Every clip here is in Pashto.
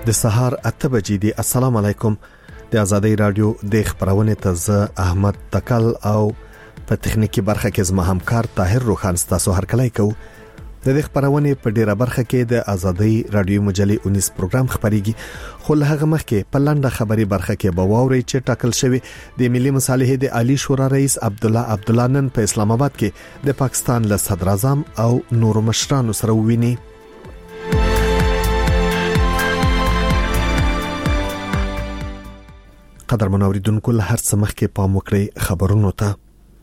د سهار 8 بجې دی. السلام علیکم. د آزادۍ رادیو د خبرونه ته احمد تکل او په تخنیکی برخه کې زما همکار طاهر روخان تاسو هر کله کو. د خبرونه په ډیره برخه کې د آزادۍ رادیو مجلې 19 پروګرام خبريږي، خو له هغه مخکې په لنډه خبري برخه کې به واوري چې ټاکل شوی د ملي مصالحې د عالی شورا رئیس عبدالله نن په اسلام آباد کې د پاکستان له صدر اعظم او نورو مشرانو سره وویني. قدر منوریدونکو له هر څه مخکې پام وکړئ خبرونو ته.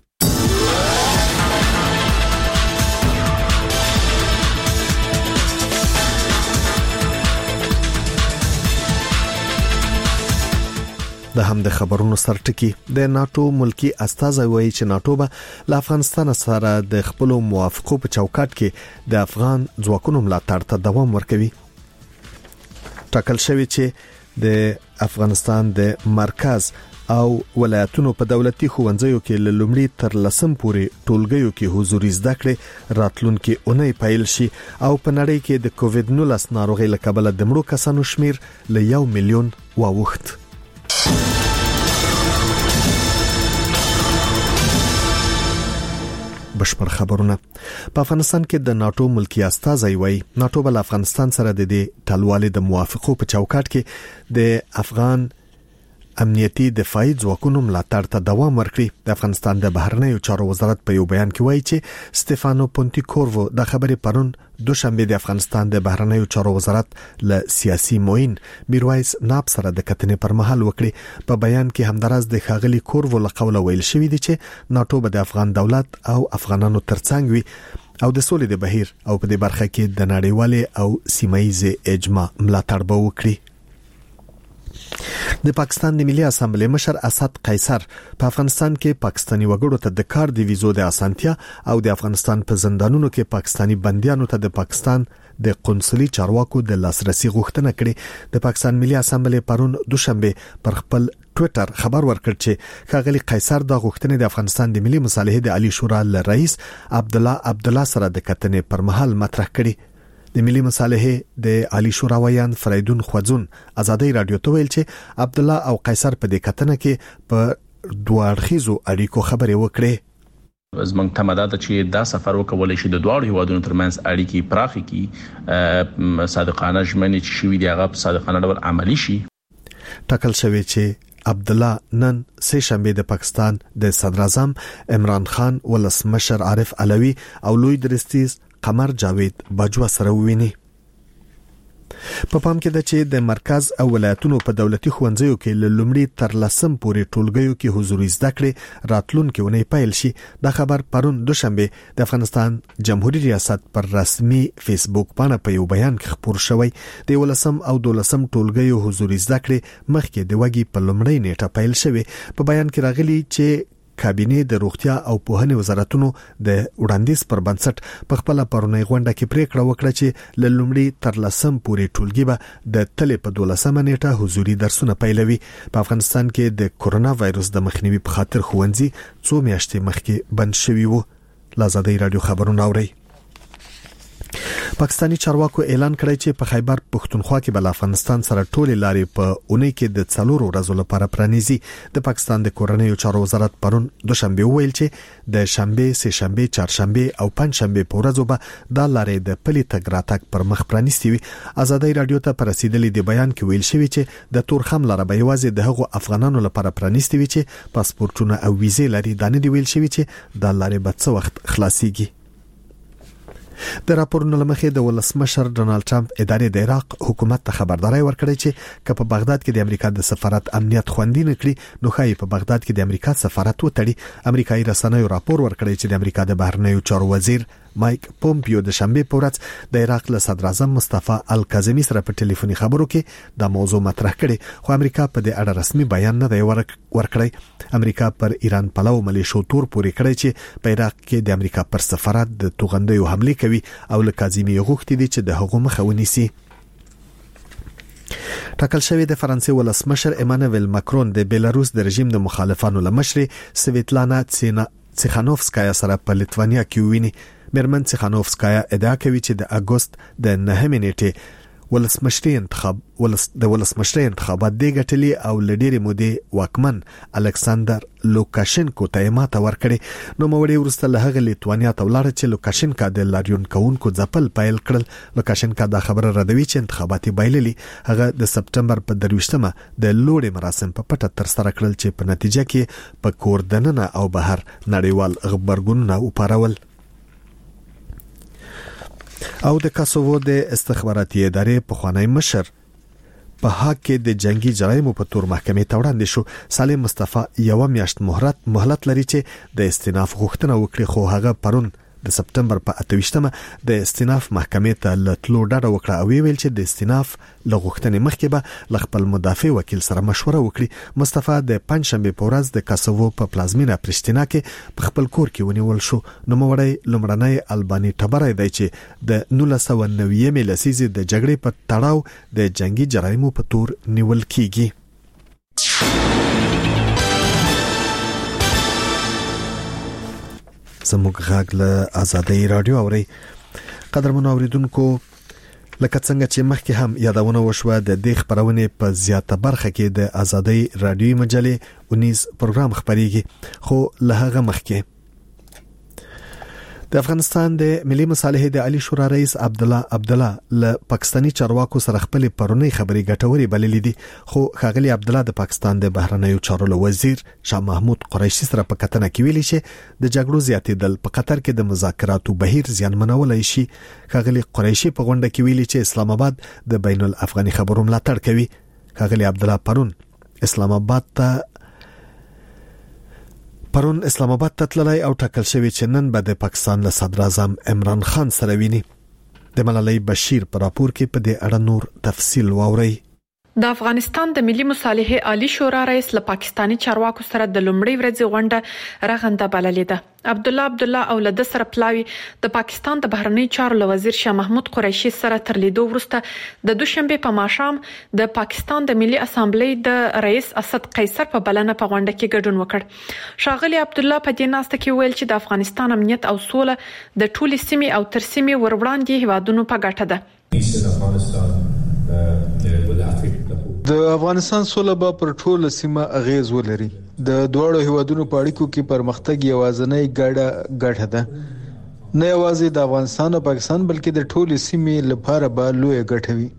د هم د خبرونو سرټکی د ناتو ملکی استازي وایي چې ناتو به له افغانستان سره د خپل موافقو په چوکاټ کې د افغان ځواکونو ملاتړ ته دوام ورکوي. ټاکل شوی چې د افغانستان د مرکز او ولایتونو په دولتي ښوونځیو کې له لومړي تر لسم پورې ټولګیو کې حضوري زده کړې راتلونکي اونۍ پیل شي او په نړۍ کې د کووډ-19 ناروغي له کبله د مړو کسانو شمیر له 1 ملیون واوښت. بشپړ خبرونه. په افغانستان کې د ناتو ملکی استازي وایي ناتو بل افغانستان سره د دې ټلوالې د موافقو په چوکاټ کې د افغان امنیتي دفاعي ځواکونو ملاتړ ته دوام ورکړي. د افغانستان د بهرنیو چارو وزارت په یو بیان کې وایي چې ستيفانو پونتیکوروو د خبرې پرون دوشنبه د افغانستان د بهرنیو چارو وزارت له سیاسي موین میرویس ناب سره د کتنې پر مهال وکړي. په بیان کې همدارس د خاغلی کوروو له قوله ویل شوی دی چې ناتو به د افغان دولت او افغانانو ترڅنګ وي او د سولې د بهیر او په دې برخه کې د نړیوال او سیمایي اجماع ملاتړ به وکړي. د پاکستان د ملي اسامبلې مشر اسد قیصر په افغانستان کې پاکستاني وګړو ته د کار د ویزو د اسانتیا او د افغانستان په زندانونو کې پاکستاني بنديانو ته د پاکستان د قونسلي چارواکو د لاسرسي غوښتنه کړې. د پاکستان ملي اسامبلې پرون دوشنبه پر خپل ټوئیټر خبر ورکړ چې خاغلی قیصر د غوښتنې د افغانستان د ملي مصالحې د عالی شورا رئیس عبدالله سره د کتنې پر مهال مطرح کړي. د ملي مصالحې د عالی شورا ویان فریدون خوځون آزادۍ رادیو ته ویل چې عبدالله او قیصر په دې کتنه کې په دوه اړخیزو اړیکو خبرې وکړې. زمونږ تمه ده چې دا سفر وکولای شي د دوه هیوادونو ترمنځ اړیکې پراخې کړي، صادقانه ژمنې چې شوي دی هغه په صادقانه ډول عملی شي. ټاکل شوی چې عبدالله نن سه شنبه د پاکستان د صدر اعظم عمران خان ولسمشر عارف علوي او لوی درستیز قمر جاوید باجوا سره وویني. په پام کې ده چې د مرکز او ولایتونو په دولتي ښوونځیو کې له لومړي تر لسم پورې ټولګیو کې حضوري زده کړې راتلونکي اونۍ پیل شي. دا خبر پرون دوشنبه د افغانستان جمهوریت ریاست پر رسمي فیسبوک باندې په یو بیان کې خبر شوی. د 11 او 12 ټولګیو حضوري زده کړې مخکې د وګي په لومړۍ نیټه پیل شوی. په بیان کې راغلي چې کابینه د روغتیا او پوهنې وزارتونو د وړاندیز پر بنسټ په خپل پرونی غونډه کې پریکړه وکړه چې له لومړي تر لسم پورې ټولګي به د تلې په 12 نیټه حضوري درسونه پیلوي. په افغانستان کې د کورونا وایروس د مخنیوي په خاطر ښوونځي 2 میاشتې مخکې بند شوي وو. آزادۍ رادیو خبرونه اوري. پاکستانی چارواکو اعلان کړی چې په خیبر پښتونخوا کې بل افغانستان سره ټولې لارې په اونۍ کې د 4 ورځو لپاره پرانیزي. د پاکستان د کورنیو چارو وزارت پرون دوشنبه ویل چې د شنبه، سه شنبه، چهارشنبه او پنځشنبه په ورځو به د لارې د پلي تګ راتګ پر مخ پرانیستي وي. آزادۍ رادیو ته پر رسیدلې د بیان کې ویل شوی چې د تورخم لاره به یوازې د هغو افغانانو لپاره پرانیستي وي چې پاسپورتونه او ویزې لري. دا نه دی ویل شوی چې د لارې به څه وخت خلاصيږي. د راپورونو لمخې د ولسمشر ډونالد ټرمپ ادارې د عراق حکومت ته خبرداري ورکړې چې که په بغداد کې د امریکا د سفارت امنیت خوندي نه کړي نو ښایي په بغداد کې د امریکا سفارت وتړي. امریکایي رسنیو راپور ورکړی چې د امریکا د بهرنیو چارو وزیر مایک پومپیو د شنبه په ورځ د عراق له صدر اعظم مصطفی الکاظمی سره په ټلیفوني خبرو کې د موضوع مطرح کړي، خو امریکا په دې اړه رسمي بیان نه دی ورکړی. امریکا پر ایران پلو ملیشو تور پورې کړی چې په عراق کې د امریکا پر سفارت د توغندیو حمله کوي او الکاظمی غوښتي دي چې د هغو مخه ونیسي. ټاکل شوی د فرانسې ولسمشر ایمانوئل ماکرون د بیلاروس د رژیم د مخالفانو لمشر سویتلانا تسیخانوفسکایا سره په لیتوانیا کې ویني. میرمن تسیخانوفسکایا ادعا کوي چې د اگست د 9 نیټې ولسمشري انتخابات دی ګټلې او لډيري مودې واکمن الکساندر لوکاشنکو ته ماته ورکړي. نو موړي ورسته له هغه لیتوانیا ته ولاړ چې لوکاشنکا د لاریون کونکو ځپل پیل کړل. لوکاشنکا دا خبره ردوي چې انتخاباتي بایللي هغه د سپټمبر په 23مه د لوړې مراسم په پټه تر سره کړل چې په نتیجه کې په کور دننه او بهر نړیوال خبرګونونه وپارول. او د کاسوو د استخباراتي ادارې په خوانی مشر په حق کې د جنگي جرایمو په تور محکمې ته وړاندې شو. سالم مصطفی یو میاشت مهلت لري چې د استئناف غوښتنه وکړي، خو هغه پرون د سپټمبر په 28مه د استئناف محکمې ته لټلو ډاډه وکړه او ویل چې د استئناف لغوښتنې مخکې به خپل مدافع وکیل سره مشوره وکړي. مصطفی د پنځشنبه په ورځ د کاسوو په پلازمینه پرشتینا کې په خپل کور کې ونیول شو. نو موړی لمړنۍ البانی ټبرای دی چې د 1990 لسیزې د جګړې په تړاو د جنگي جرایمو په تور نیول کیږي. زموږ غږ له آزادۍ رادیو اوري. قدرمن اوریدونکو، لکه څنګه چې مخکې هم یادونه وشوه د دې خبرونه په زیاته برخه کې د آزادۍ رادیو مجلې 19 پروګرام خبريږي. خو له هغه مخکې د افغانستان د ملي مصالحې د عالی شورا رئیس عبدالله له پاکستانی چارواکو سره خپل پرونی خبري ګټوري بللې دي. خو ښاغلي عبدالله د پاکستان د بهرنیو چارو وزیر شاه محمود قریشي سره په کتنه کې ویلي چې د جګړو زیاتېدل په قطر کې د مذاکراتو بهیر زیانمنولای شي. ښاغلي قریشي په غونډه کې ویلي چې اسلام آباد د بین الافغاني خبرو ملاتړ کوي. ښاغلي عبدالله پرون اسلام آباد ته تللی او ټاکل شوی چې نن به د پاکستان له صدر اعظم عمران خان سره ویني. د ملالۍ بشیر په راپور کې په دې اړه نور تفصیل واوري. د افغانستان د ملي مصالحې عالی شورا رئیس له پاکستانی چارواکو سره د لومړۍ ورځې غونډه رغنده بللې ده. عبدالله او له سره پلاوی د پاکستان د بهرنی چارو وزیر شاه محمود قریشي سره تر لیدو وروسته د دوشنبه په ماښام د پاکستان د ملي اسامبلې د رئیس اسد قیصر په بلنه په غونډه کې ګډون وکړ. ښاغلي عبدالله په دې ناسته کې ویل چې د افغانستان امنیت او سوله د ټولې سیمې او تر سیمې وروړاندې هیوادونو په ګټه ده. د افغانستان سوله به پر ټوله سیمه اغیز ولري. د دوړو هیوادونو په اړیکو کې پرمختګ یوازنۍ ګټه ده، نه یوازې د افغانستان او پاکستان بلکې د ټولې سیمې لپاره به لوی ګټه وي.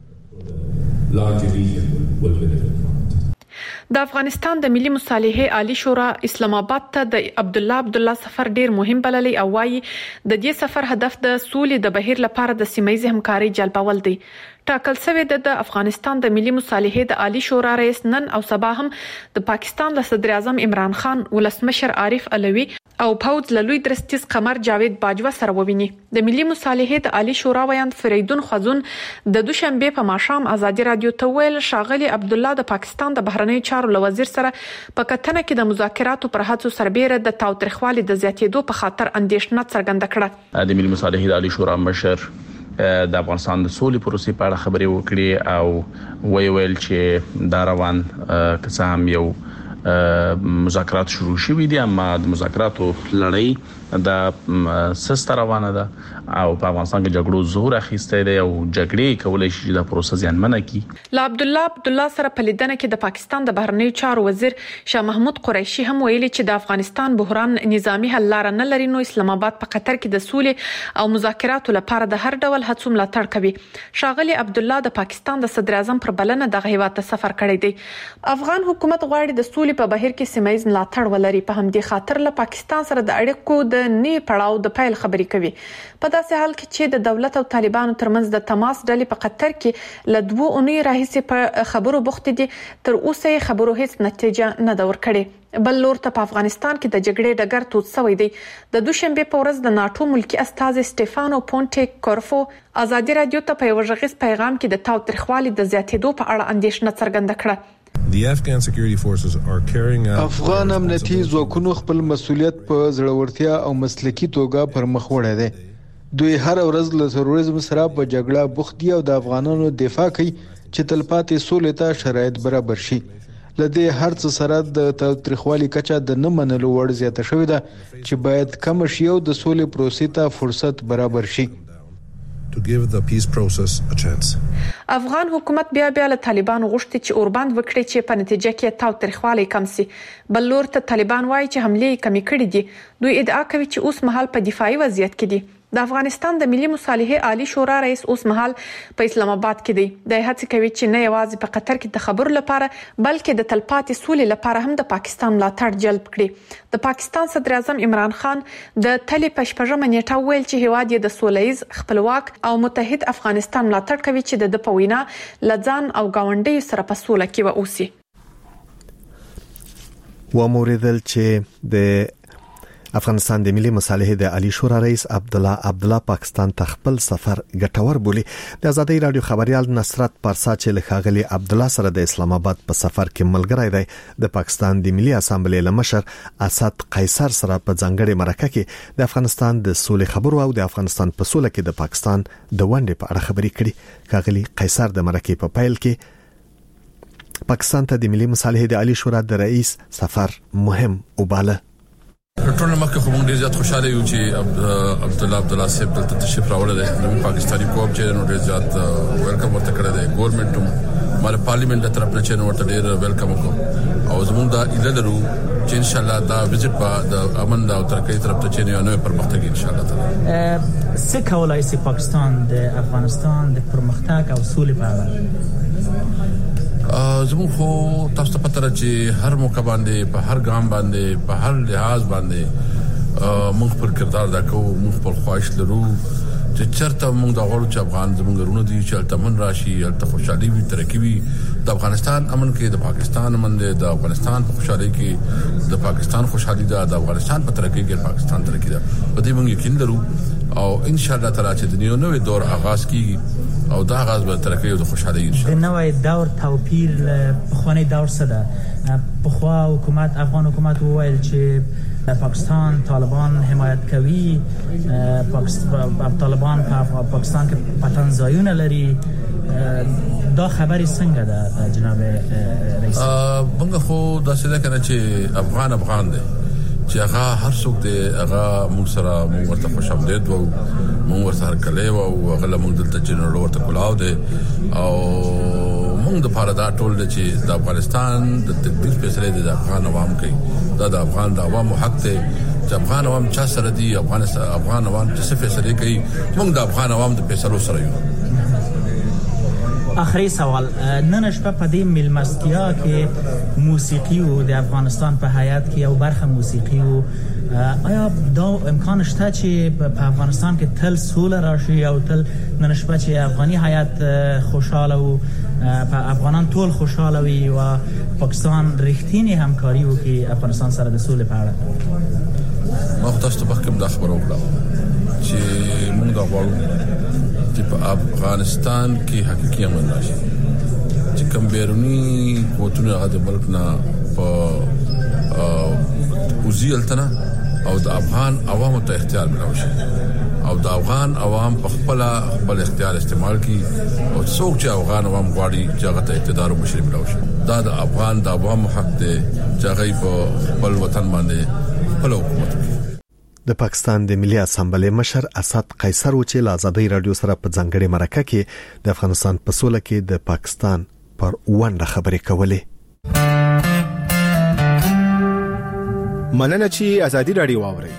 د افغانستان د ملي مصالحې عالی شورا اسلام آباد ته د عبدالله سفر ډیر مهم بللی او وايي د دې سفر هدف د سولې د بهیر لپاره د سیمایي همکاري جلبول دی. ټاکل شوی د افغانستان د ملي مصالحې د عالی شورا رئیس نن او سبا هم د پاکستان له صدر اعظم عمران خان، ولسمشر عارف علوي او پوز له لوی درستیز قمر جاوید باجوا سره وویني. د ملي مصالحې د عالی شورا ویاند فریدون خوازون د دوشنبه په ماښام آزادي رادیو ته ویل ښاغلي عبدالله د پاکستان د بهرنی چارو وزیر سره په کتنه کې د مذاکراتو پر هڅو سربېره د تاوتریخوالي د زیاتېدو په خاطر اندېښنه څرګنده کړه. د ملي مصالحې د عالی شورا مشر د افغانستان د سولې پروسې په اړه خبرې وکړي او ویل چې دا روان که هم یو مذاکرات شروع شوي دي، اما د مذاکراتو لړۍ د سست روانه ده او په افغانستان کې جګړو زور اخیسته دی او جګړې کولای شي د پروسه زیانمنه کړي. لا عبدالله سره په لیدنه کې د پاکستان د بهرنی چارو وزیر شاه محمود قریشي هم ویلي چې د افغانستان بحران نظامی حل لار نه لري، نو اسلام آباد په قطر کې د سولې او مذاکراتو لپاره د هر ډول هڅو ملاتړ کوي. ښاغلي عبدالله د پاکستان د صدر اعظم پر بلنه د هیواد ته سفر کړی دی. افغان حکومت غواړي د سولې په بهیر کې سیمایي ملاتړ ولري. په همدې خاطر له پاکستان سره د اړیکو د نی پړاو د پیل خبري کوي. په داسې حال کې چې د دولت او طالبانو ترمنځ د تماس ډلې په قطر کې ل 2 اونۍ راهیسې په خبرو بوخت دي، تر اوسه خبرو هیڅ نتیجه نه دا ورکړي. بل لور ته په افغانستان کې د جګړې ډګر تود شوی دی. د دوشنبه په ورځ د ناتو ملکی استازي سټيفانو پونټي کورفو آزادي رادیو ته په یو ژغیز پیغام کې د تاوتریخوالي د زیاتېدو په اړه اندېښنه څرګنده کړه. افغان امنیتي ځواکونو خپل مسولیت په زړورتیا او مسلکي توګه پر مخ وړی دی. دوی هر ورځ له تروریزم سره په جګړه بوخت دي او د افغانانو دفاع کوي چې تلپاتې سولې ته شرایط برابر شي. لدې هر څه سره د تاوتریخوالي کچه د نه منلو وړ زیاته شوې ده چې باید کم شي او د سولې پروسې ته فرصت برابر شي. to give the peace process a chance. افغان حکومت بیا له طالبان غوښتي چې اوربند وکړي چې په نتیجه کې تاوتریخوالی کم سي. بل لور ته طالبان وایي چې حمله کمی کړې دي. دوی ادعا کوي چې اوس مهال په دفاعي وضعیت کې دي. د افغانستان د ملي مصالحې عالی شورا رئیس اوس مهال په اسلام آباد کې دی. د هڅې کوي چې نه یوازې په قطر کې د خبرو لپاره بلکې د تلپاتې سولې لپاره هم د پاکستان ملاتړ جلب کړي. د پاکستان صدر اعظم عمران خان د تلې په 8 نیټه ویل چې هیواد یې د سولهییز خپلواک او متحد افغانستان ملاتړ کوي چې د پوینا لځان او گاونډي سره په سوله کې ووسی. وموردل چې د افغانستان د ملي مصالحې د عالی شورا رئیس عبدالله پاکستان ته خپل سفر ګټور بولی. د آزادۍ رادیو خبريال نصرت پارسا چې لخاغلی عبدالله سره د اسلام آباد په سفر کې ملګری دی د پاکستان د ملي اسامبلې لمشر اسد قیصر سره په ځنګړې مرکه کې د افغانستان د سولې خبرو او د افغانستان په سوله کې د پاکستان د ونډې په اړه خبرې کړي. خاغلی قیصر د مرکې په پیل کې پاکستان ته د ملي مصالحې د عالی شورا د رئیس سفر مهم وباله. ټول مکه خو موږ ډیر زیات خوشاله یو چې عبدالله صاحب دلته تشریف راوړل دی. نو پاکستاني قوم چې نو ډیر زیات ویلکم ورته کړی دی. ګورنمنت هم مال پارلیمنت له طرف نه چې نو ورته ډیر ویلکم وکړو او زموږ دا اله لرو چې ان شاء الله دا وزټ په د امن او ترقۍ طرف ته چې نو پرمختګ ان شاء الله تعالی څه کولای شي پاکستان د افغانستان د پرمختګ او سولې په اړه. زموږ خو تاسو ته پته راځي چې هر موقع باندې په هر ګام باندې په هر لحاظ باندې موږ پر کردار دا کوو. موږ پر خواهش لرو چې چرته موږ د غوړو چې افغان زموږ رونه دي چې التمن راشي الته خوشحالي وي ترقی وي. د افغانستان امن کې د پاکستان امن دی. د افغانستان په خوشحالي کې د پاکستان خوشحالي ده. د افغانستان په ترقی کې پاکستان ترقی ده. په دې موږ یقین لرو او ان شاء الله تعالی چې د نوې دور آغاز کیږي او دا آغاز به ترقی او د خوشحالي ان شاء الله. د نوې دور توپیر په خواني دور سره په خوا حکومت افغان حکومت وویل چې پاکستان طالبان حمایت کوي. طالبان په پاکستان کې پتنځایونه لري. دا خبري څنګه ده جناب رئیس؟ موږ خو دا څه ده کنه چې افغان دی چې هغه هر څوک دی هغه موږ سره موږ ورته خوش آمدید وو موږ ورته هر کله وو هغه موږ دلته جنرال ورته کولاو دی او موږ د پاره دا ټول چې د افغانستان د تقدیر فیصله د افغان عوام کوي. دا د افغان د عوامو حق دی چې افغان عوام چا سره دي. افغان عوام چې څه فیصله کوي موږ د افغان عوام د فیصلو سره یو. آخری سوال نن شپه په دې ملمستیا کې موسیقي او د افغانستان په حیات کې یو برخه موسیقي او آیا دا امکان شته چې په افغانستان کې تل سوله راشي او تل نن شپه چې افغاني حیات خوشاله او په افغانان ټول خوشاله وي او پاکستان رښتینی همکاري وکړي افغانستان سره د سولې په اړه؟ ما تاسو ته کوم د خبرو وکړم چې موږ دا غواړو چې په افغانستان کې حقيقي امن راشي چې کوم بیرونی قوتونه د ملک نه په وزیلتنه او د افغان عوامو ته اختیار ملوشي او د افغان عوام په خپل اختیار استعمال کی او څوک چې افغان عوام غواړي چې هغه ته اقتدار او مشري ملوشي. دا د افغان د عوامو حق دی چې هغه په خپل وطن باندې خپل حکومت کوي. د پاکستان د ملي اسامبلې مشر اسد قیصر و چې له آزادۍ رادیو سره په ځنګړې مرکه کې د افغانستان په سوله کې د پاکستان پر ونډه خبرې کولې. مننه چې آزادۍ رادیو واوري.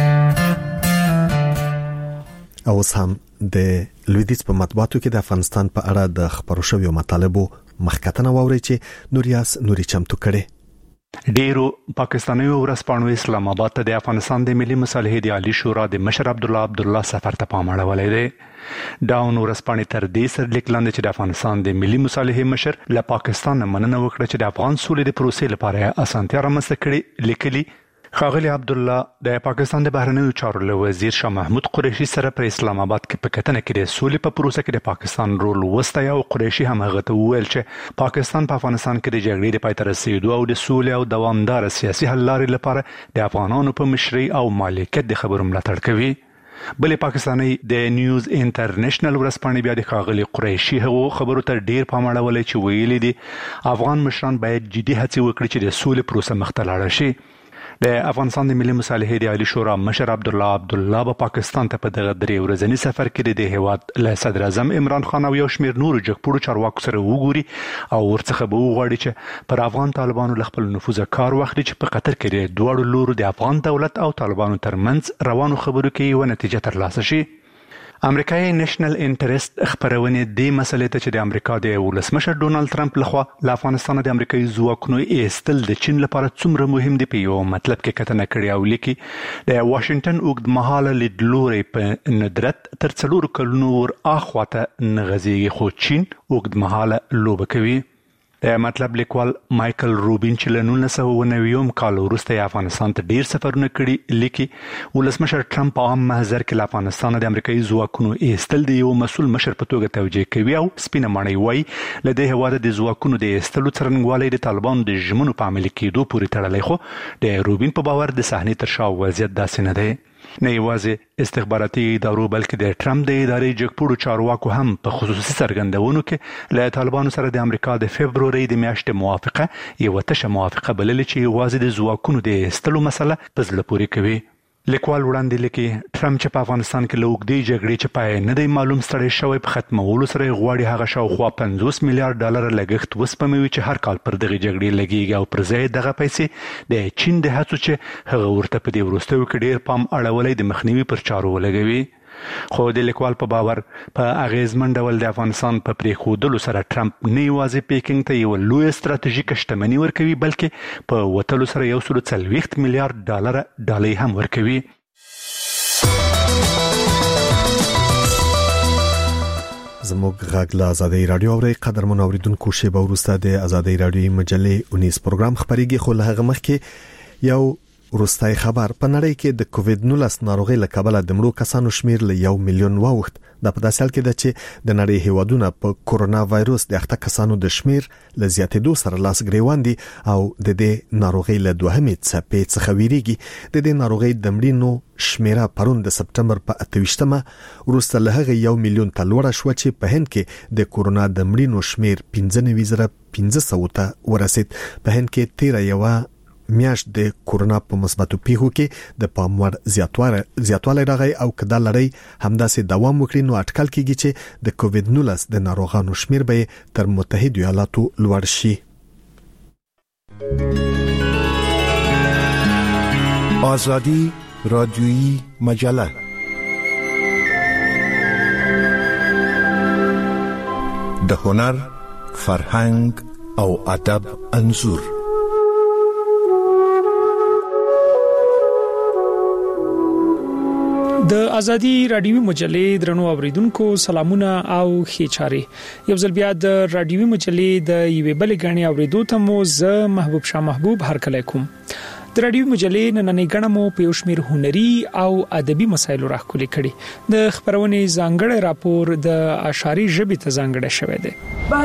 او هم د لویدیز په مطبوعاتو کې د افغانستان په اړه د خبرو شویو مطالبو مخکتنه واوري چې نوریاس نوري چمتو کړي. ډیرو پاکستانیو ورسپانو اسلام آباد ته د افغانستان د ملي مصالحې د عالی شورا د مشر عبدالله سفر ته پام اړولی دی. داون ورسپانې تر دې سره لیک لاندې چې د افغانستان د ملي مصالحې مشر له پاکستان مننه وکړه چې د افغان سولې د پروسې لپاره اسانتیا رامنځته کړي. لیکلي ښاغلي عبدالله د پاکستان د بهرنیو چارو وزیر شاه محمود قریشي سره پر اسلام آباد کې په کتنه کې د سولې په پروسه کې د پاکستان رول وستایه او قریشي هم هغه ته وویل چې پاکستان په افغانستان کې د جګړې د پای ته رسیدو او د سولې او دوامدار سیاسي حل لارې لپاره د افغانانو په مشرۍ او مالکیت د خبرو ملاتړ کوي. بلې پاکستاني د نیوز انټرنیشنل ورسپانې بیا د ښاغلي قریشي هغو خبرو ته ډیر پام اړولی چې ویلي دي افغان مشران باید جدي هڅې وکړي چې د سولې پروسه مخته لاړه شي. د افغانستان د ملي مصالحې د عالی شورا مشر عبدالله په پاکستان ته په دغه 3 ورځنی سفر کې د هیواد له صدر اعظم عمران خان او یو شمېر نورو جګپوړو چارواکو سره وګوري او ورڅخه به وغواړي چې پر افغان طالبانو له خپل نفوذ کار واخلي چې په قطر کې د دوه لورو د افغان دولت او طالبانو ترمنځ روانو خبرو کې یو نتیجه ترلاسه شي. امریکایي نېشنل انټرست خبرونه د مسلې ته چې د امریکا د ولسمشر ډونالد ټرمپ لخوا له افغانستان د امریکایي ځواکونو ایستل د چین لپاره څومره مهم دی په یو مطلب کې کتنه کړې او لیکي د واشنگټن اوږدمهاله لیدلوري په ندرت تر 4 کلونو ور اخواته نغزيږي خو چین اوږدمهاله لوبه کوي. د مطلب لیکوال مایکل روبین چې له 1990 کال وروسته افغانستان ته ډیر سفرونه کړي لیکي ولسمشر ټرمپ په عام محضر کې له افغانستان د امریکایي ځواکونو ایستل د یو مسؤل مشر په توګه توجیه کوي او سپینه ماڼۍ وایي له دې هواد د ځواکونو د ایستلو څرنګوالی د طالبانو د ژمنو په عملي کېدو پورې تړلی خو د روبین په باور د صحنې تر شا وضعیت داسې نه دی. نه یوازې استخباراتي ادارو بلکې د ټرمپ د ادارې جګپوړو چارواکو هم په خصوصي څرګندونو کې له طالبانو سره د امریکا د فبروري د میاشتې موافقه یو تشه موافقه بللې چې یوازې د ځواکونو د ایستلو مسله په زړه پورې کوي. لیکوال وړاندې لیکي ټرمپ چې په افغانستان کې له اوږدې جګړې چې پای نه دی معلوم ستړی شوی په ختمولو سره غواړي هغه شاوخوا $50 میلیارډ لګښت وسپموي چې هر کال پر دغه جګړې لګیږي او پر ځای دغه پیسې د چین د هڅو چې هغه ورته په دې وروستیو کې ډیر پام اړولې د مخنیوي پر چارو ولګوي. خو د لیکوال په باور په اغیزمن ډول د افغانستان په پریښودلو سره ټرمپ نه یوازې پیکینګ ته یو لوی ستراتیژیک شتمنۍ ورکوي بلکې په وټلو سره $140 میلیارډ هم ورکوي. زموږ غږ له آزادۍ رادیو اوري قدرمن اوریدونکو شیبه وروسته د آزادۍ رادیو مجلې 19 پروګرام خبريږي خو له هغه مخکې یو وروستای خبر په نړۍ کې د کووډ-19 ناروغي له کبله د مړو کسانو شمیر له 1 میلیون واوښت. د په داسې حال کې ده چې د نړۍ هیوادونه په کورونا وایروس د اخته کسانو د شمیر له زیاتېدو سره لاس ګریوان دي او د دې ناروغي له دوهمې څپې څخه ویریږي. د دې ناروغي د مړینو شمیره پرون د سپټمبر په 28مه وروسته له هغه 1 میلیون ته لوړه شو چې په هند کې د کورونا د مړینو شمیر 95,500 ته ورسید. په هند کې 13 میاشت د کورونا په مثبتو پیښو کې د پام وړ زیاتوالی راغی او کدا لړۍ همداسې دوام وکړي نو اټکل کیږي چې د کووډ-19 د ناروغانو شمیر به تر متحده ایالاتو لوړ شي. آزادی رادیویی مجله د هنر، فرهنګ او ادب انځور. د ازادي رادیوي مجلې درنو اوریدونکو سلامونه او خیچاري. یو ځل بیا د رادیوي مجلې د یوې بلې غاڼې اوریدو ته مو زه محبوب شاه محبوب هرکلی کوم. د رادیوي مجلې نننۍ غاڼه مو په یو شمېر هنري او ادبي مسایلو راخولې کړي. د خبرونې ځانګړی راپور د اشعاري ژبې ته ځانګړی شوی دی.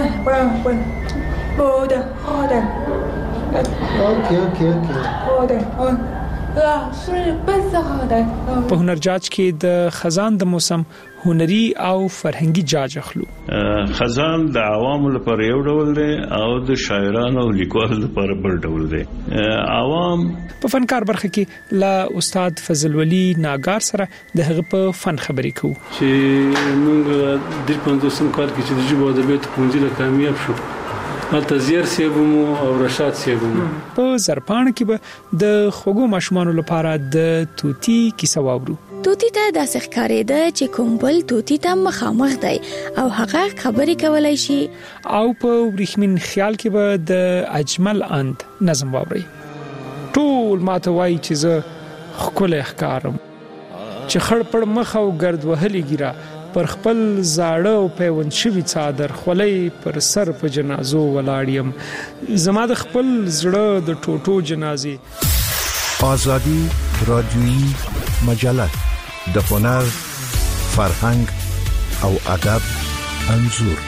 په هنرجاج کې د خزان د موسم هنري او فرهنګي جاج اخلو. خزان د عوامو لپاره یو ډول دی او د شاعرانو او لیکوالو لپاره بل ډول دی. عوام په فنکار برخه کې لا استاد فضل ولی ناګار سره د هغه په فن خبرې کوو چې موږ د 15 کال کې چې د ژبو ادبیات پونځي له کامیاب شو. تزیر سیبمو او رشاد سیبمو په زرپان کې به د خوګو ماشومانو لپاره د توتی کیسه واورو. توتی ته د ښکارېده چې کومبل توتی ته مخامخ دی او هغه خبرې کولای شي. او په ورېښمین خیال کې به د اجمل اند نظم واوري. ټول ماته وایي چې زه خپل ښکارم چې خړ پړ مخ او ګرد وهلي ګیرا پر خپل زاړه او پیوند شوی څادر خولې پر سر په جنازو ولاړیم زما د خپل زړه د ټوټو جنازې. آزادی رادیویی مجله د هنر، فرهنګ او ادب انځور.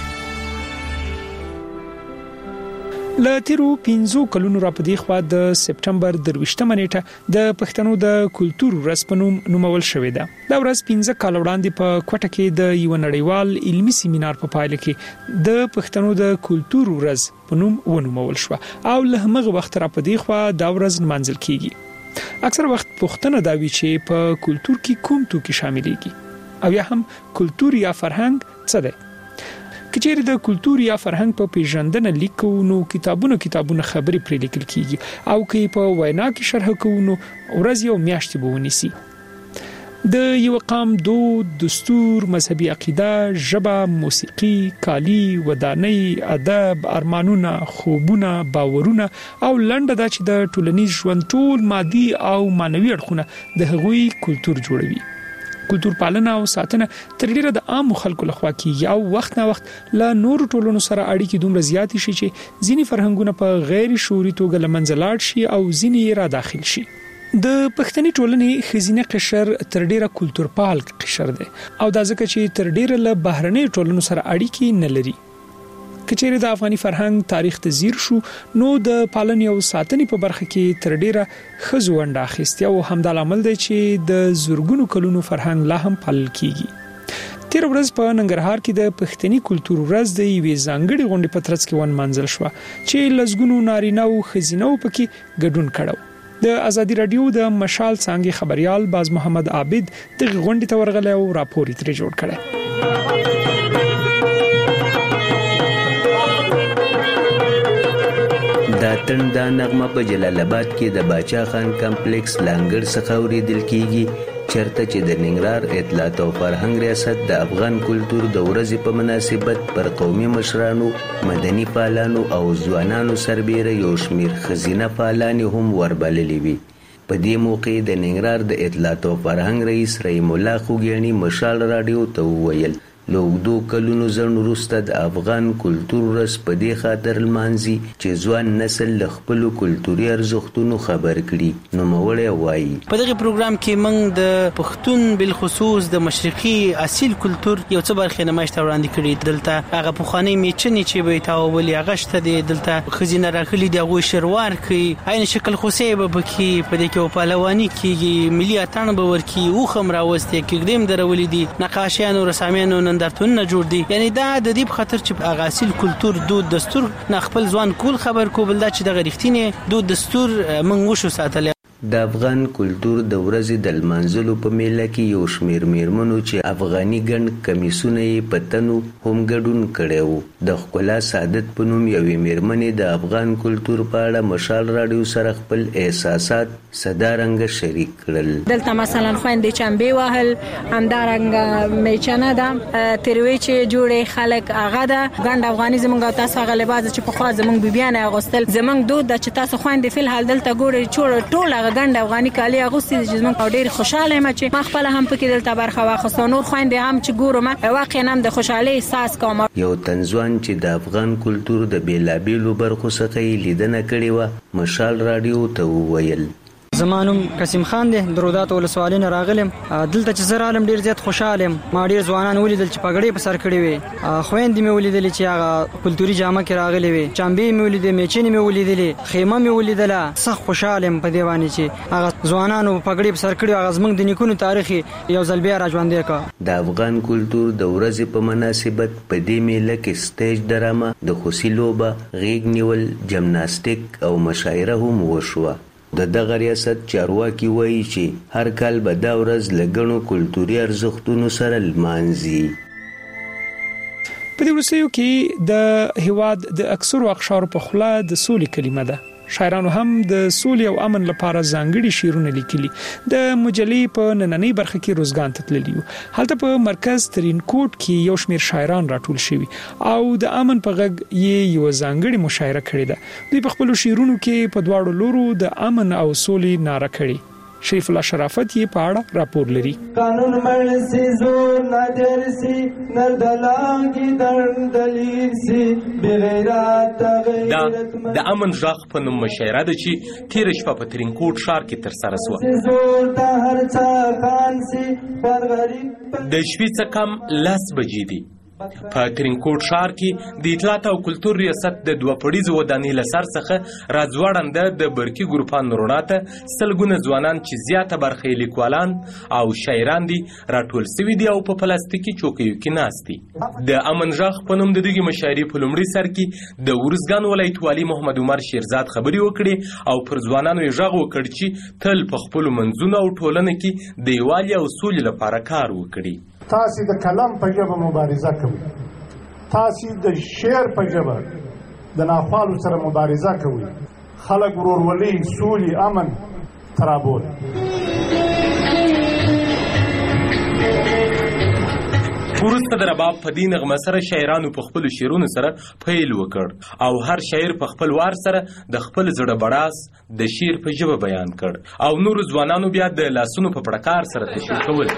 ل تیرو 15 کلونو را پدې خوا د سپټمبر 23مه نیټه د پښتنو د کلچر ورځ په نوم نومول شوې ده. دا ورځ 15 کال وړاندې په کوټه کې د یو نړیوال علمي سیمینار په پایله کې د پښتنو د کلچر ورځ په نوم ونومول شو او له هغه وخت را پدې خوا دا ورځ منځل کیږي. اکثر وخت پوښتنه دا وی چې په کلچر کې کوم توکي شاملېږي او یا هم کلچر یا فرهنګ څه دی. کچېرې د کلچر یا فرهنګ په پیژندنه لیکو نو کتابونه خبرې پرې لیکل کیږي او کې په وینا کې شرح کوو نو ورځ یو میاشت به ونیسي. د یو قام دود، دستور، مذهبي عقیده، ژبه، موسیقي، کالی، ودانۍ، ادب، ارمانونه، خوبونه، باورونه او لنډه دا چې د ټولنیز ژوند ټول مادي او مانوي اړخونه د هغوی کلچر جوړوي. کلچر پالنه او ساتنه تر ډیره د عام خلکو لخوا کیږي او وخت نه وخت له نور ټولنو سره اړیکې دومره زیات شي چې ځینی فرهنګونه په غیر شعوري توګه لمنځه لاړ شي او ځینی را داخل شي. د پښتني ټولنې خزینه قشر تر ډیره کلچر پال قشر دی او دا ځکه چې تر ډیره له بهرنۍ ټولنو سره اړیکې نه لري. کچېره د افغاني فرهنګ تاریخ ته ځیر شو نو د پالنې او ساتنې په برخه کې تر ډیره ښځو ونډه اخیستې او همدا لامل دی چې د زورګونو کلونو فرهنګ لا هم پالل کیږي. تیر ورځ په ننګرهار کې د پښتني کلچر ورځ د یوې ځانګړي غونډې په ترڅ کې ونمانځل شو چې لزګونو نارینه او ښځینه پکې ګډون کړو. د ازادي رادیو د مشال څنګه خبريال باز محمد عابد د غونډې ته ورغلی او راپور یې ترې جوړ کړی. دا تنده نغمه په جلال آباد کې د باچا خان کمپلیکس لانګړ څخه اوریدل کیږي چرته چې د ننګرهار اطلاعات او فرهنګ ریاست د افغان کلچر د ورځې په مناسبت پر قومي مشرانو، مدني فعالانو او ځوانانو سربېره یو شمېر ښځینه فعالانې هم وربللې وي. په دې موقع د ننګرهار د اطلاعات او فرهنګ رئیس رحیم الله خوګیاڼي مشال راډیو ته وویل له اوږدو کلونو ځنډ وروسته د افغان کلچر ورځ په دې خاطر لمانځي چې ځوان نسل له خپلو کلتوري ارزښتونو خبر کړي. نوموړی وایي په دغه پروګرام کې موږ د پښتون بالخصوص د مشرقي اصیل کلچر یو څه برخې نمایش ته وړاندې کړي. دلته هغه پخوانۍ میچنې چې به تاولي هغه شته دي، دلته ښځینه راغلي دي هغوی شروار کوي، عین شکل خوسۍ به پکې په دې کې پهلواني کیږي، ملي اتڼ به ورکي، اوښ هم راوستې، کږدۍ هم درولي دي، نقاشیانو رسامیانو نندارتونونه جوړ دي. یعنی دا د دې په خاطر چې هغه اصیل کلچر دود دستور نه خپل ځوان کول خبر کو بل دا چې د غریښتینې دود دستور موږ وشو ساتل. د افغان کلچر د ورځې د لمانځلو په میله کې یو شمېر میرمنو چې افغاني ګڼ کمیسونه یې په تنو هم ګډون کړی وو. د ښکلا سعادت په نوم یوې میرمنې د افغان کلچر په اړه مشال راډیو سره خپل احساسات صدارنګ شریک کړل. دلته مثلا خويندې چمبې وهل، همدارنګ میچنه ده، تروي چې جوړې خلک هغه ده ګڼ افغاني زمونږ تاسو هغه لباس چې په خوا زمونږ بیبيانه اغوستل زمونږ دود د چې تاسو خويندې فل حال دلته ګوري ټول ګڼ افغاني کالي اغوستي چې موږ ډېر خوشاله یم چې ما خپل هم پکې دلته برخه واخیسته. نور خويندې هم چې ګورم واقعا هم د خوشحالۍ احساس کوم. یو تنځوان چې د افغان کلچر د بیلابیلو برخو څخه لیدنه کړې و مشال راډیو ته وویل زمانم قسم خان دی درودات ولسوالۍ نه راغلم. دلته چې زه رالم ډیر زیات خوشاله یم. ما ډیر ځوانان ولیدل چې پګړې په سر کړې وي، خويندې مې ولیدلې چې هغه کلتوري جامه کې راغلي وي، چمبې مې ولیدلې، میچنې مې ولیدلې، خیمه مې ولیدله. سخت خوشاله یم په دې باندې چې هغه ځوانانو پګړې په سر کړې هغه زموږ د نیکونو تاریخ یو ځل بیا راژوندې کړ. د افغان کلچر د ورځې په مناسبت په دې میله کې سټیج ډرامه، د خوسي لوبه، غیږ نیول، جمناستیک او مشاعره هم وشوه. د دغه ریاست چارواکي وایي چې هر کال به دا ورځ له ګڼو کلتوري ارزښتونو سره لمانځي. په دې وروستیو کې د هیواد د اکثرو اقشارو په خوله د سولې کلمه ده. شاعرانو هم د سولې او امن لپاره ځانګړي شعرونه لیکلي. د مجلې په نننۍ برخه کې روزګان ته تللی وو. هلته په مرکز ترینکوټ کې یو شمېر شاعران راټول شوي او د امن په غږ یې یو ځانګړي مشاعره کړې ده. دوی په خپل شعرونو کې په دواړو لورو د امن او سولې ناره کړې. شریف الله شرافت یې په اړه راپور لري. قانون مرسي زور نادرسي نردلانګي دردلیر سي بغیرات غیرت د امن ژغ په نوم مشاعره ده چې تیر شپه په ترینکوټ ښار کې تر سره شوه. زور ته هر چا خان سي پر غریب د شپې څه کم 10 بجې دي په ترینکوټ ښار کې د اطلاعات او کلتور ریاست د 2 پړیزو ودانۍ له سر څخه راځوړنده د برقي ګروپانو رڼا ته سلګونه ځوانان چې زیاته برخه یې لیکوالان او شاعران دي راټول سوي دي او په پلاستیکي چوکیو کې ناست دي. د امن غږ په نوم د دغې مشاعرې په لومړي سر کې د ورزګان ولایت والي محمد عمر شیرزاد خبرې وکړې او پر ځوانانو یې غږ وکړ چې تل په خپلو منځونو او ټولنه کې د یووالي او سولې لپاره کار وکړي. تاسې د کلم په ژبه مبارزه کوئ، تاسې د شعر په ژبه د ناخوالو سره مبارزه کوئ، خلک ورورولي، سولې، امن ترابول. وروسته د رباب په دې نغمه سره شاعرانو په خپلو شعرونو سره پیل وکړ او هر شاعر په خپل وار سره د خپل زړه بړاس د شعر په ژبه بیان کړ او نورو ځوانانو بیا د لاسونو په پړکار سره تشویق کول.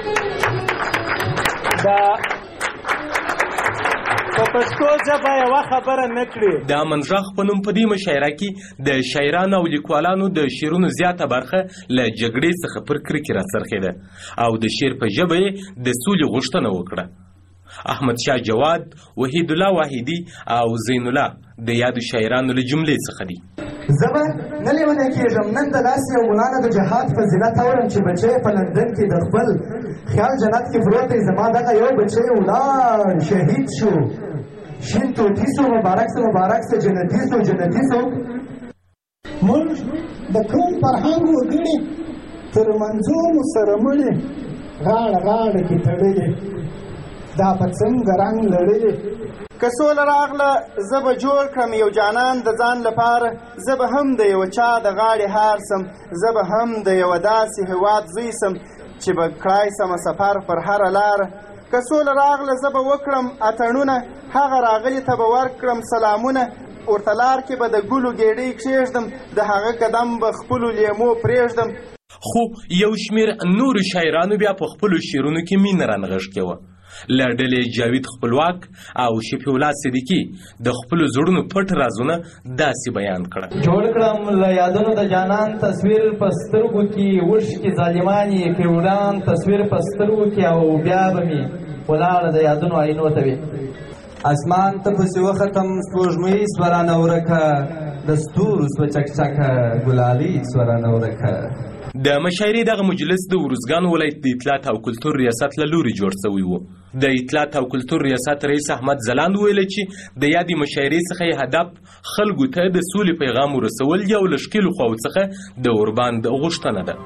په پښتو ژبه یوه خبره نه کړي. د امن غږ په نوم په دې مشاعره کې د شاعرانو او لیکوالانو د شعرونو زیاته برخه له جګړې څخه پر کرکې راڅرخېده او د شعر په ژبه یې د سولې غوښتنه وکړه. احمد شاه جواد، وحید الله واحدي او زین الله د یادو شاعرانو له جملې څخه دي. زه به نه لیونی کېږم، نن د لاس یو مولانا د جهاد فضیلت اورم چې بچی په لندن کې د خپل خیال جنت کې پروت دی، زما دغه یو بچی ولاړ شهید شو، شین توتی سو، مبارک سه جنتي سو. موږ د کوم فرهنګ وګړي تر منظومو سره مړي غاړه کې تړلې، دا په څنګه رنګ لړلې. که سوله راغله زه به جوړ کړم یو جانان د ځان لپاره، زه به هم د یو چا د غاړې هار سم، زه به هم د یو داسې هېواد زوی سم چې به کړای سمه سفر پر هره لاره. که سوله راغله زه به وکړم اتڼونه، هغه راغلي ته به ورکړم سلامونه، ورته لار کې به د ګلو ګېډۍ کښېږدم، د هغه قدم به خپلو لیمو پرېږدم. خو یو شمېر نورو شاعرانو بیا په خپلو شعرونو کې مینه رانغښتې وه. له ډلې جاوید خپلواک او شفیع الله صدیقي د خپلو زړونو پټ رازونه داسې بیان کړه. جوړ کړم له یادونو د جانان تصویر په سترګو کې، اوښکې ظالمانې کړې وړاند تصویر په سترګو کې، او بیا به مې ولاړه د یادونو آینو ته وي. اسمان ته پسې وختم سپوږمۍ سوه رانه ورکه، د ستورو سوه چکچکه ګلالۍ سوه رانه ورکه. د مشاعرې دغه مجلس د ورزګان ولایت د اطلاعات او کلتور ریاست له لوري جوړ شوی و. د اطلاعات او کلتور ریاست رئیس احمد ځلاند ویل چې د یادې مشاعرې څخه هدف خلکو ته د سولې پیغام ورسول یا له ښکېلو خواو څخه د ورباند غوښتنه ده.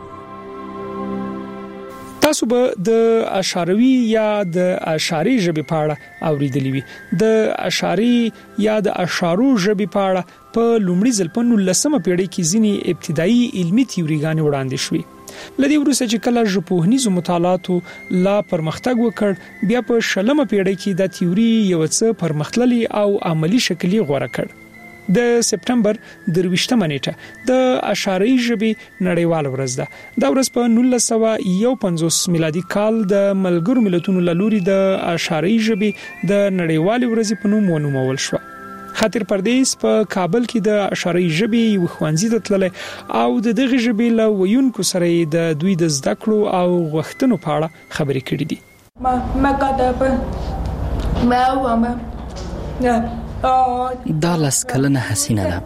تاسو به د اشعري یا د اشعري ژبې په اړه اوریدلی وي. د اشعري یا د اشعارو ژبې په اړه په لومړي ځل په 19مه پیړۍ کې ځینې ابتدایي علمي تیوریګانې وړاندې شوې. لدې وروسته چې کله ژبپوهنیزو مطالعاتو لا پرمختګ وکړ، بیا په 20مه پیړۍ کې د تیوري یو څه پرمختللي او عملی شکل یې غوړه کړ. د سپټمبر 23مه نیټه د اشعري ژبې نړیوال ورځ ده. دا ورځ په 1951 میلادي کال د ملګرو ملتونو له لوري د اشعري ژبې د نړیوال ورځ په نوم ونومول شو. خاطر پردیس په کابل کې د اشعري ژبې یو ښوونځي ته تللی او د دغه ژبې له ویونکو سره د دوی د زده کړو او غوښتنو په اړه خبرې کړې دي. دا لاس کلنه حسینه ده.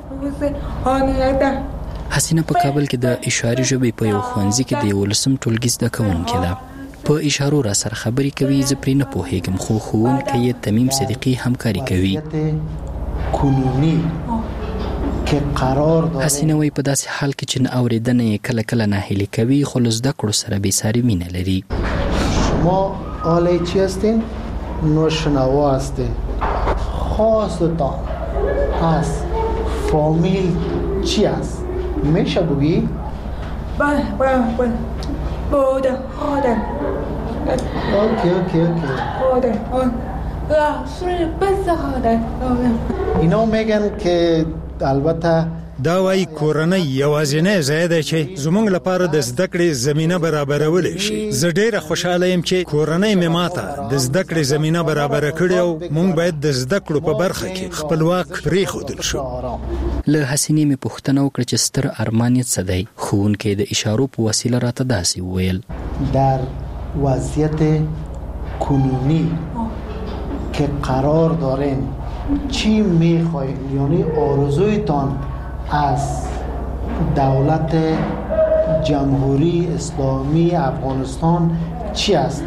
حسینه په کابل کې د اشعري ژبې په یو ښوونځي کې د 11م ټولګي زده کوونکې ده. په اشارو را سره خبرې کوي، زه پرې نه پوهېږم، خو ښوونکی یې تمیم صدیقي همکاري کوي. حسینه وایي په داسې حال کې چې نه اورېدنه یې کله کله ناهیلي کوي، خو له زده کړو سره بېساري مینه لري. شما آله چی هستین؟ نوشنوا هستین. خواستان از فامیل چی است؟ میشه بگی؟ بله بوده خودم. اوکی خودم رسول بزاده. اینا میگن که البته دا وايي کورنۍ یوازینی ځای دی چې زموږ لپاره د زده کړې زمینه برابرولی شي. زه ډیره خوشاله یم چې کورنۍ مې ماته د زده کړې زمینه برابره کړې او موږ باید د زده کړو په برخه کې خپلواک پرېښودل شو. له حسینې مې پوښتنه وکړه چې ستر ارمان یې څه دی. ښوونکی د اشارو په وسیله راته داسې وویل: در وضعیت کنونی که قرار دارین چی میخواین، یعنی آرزویتان از دولت جمهوری اسلامی افغانستان چی است؟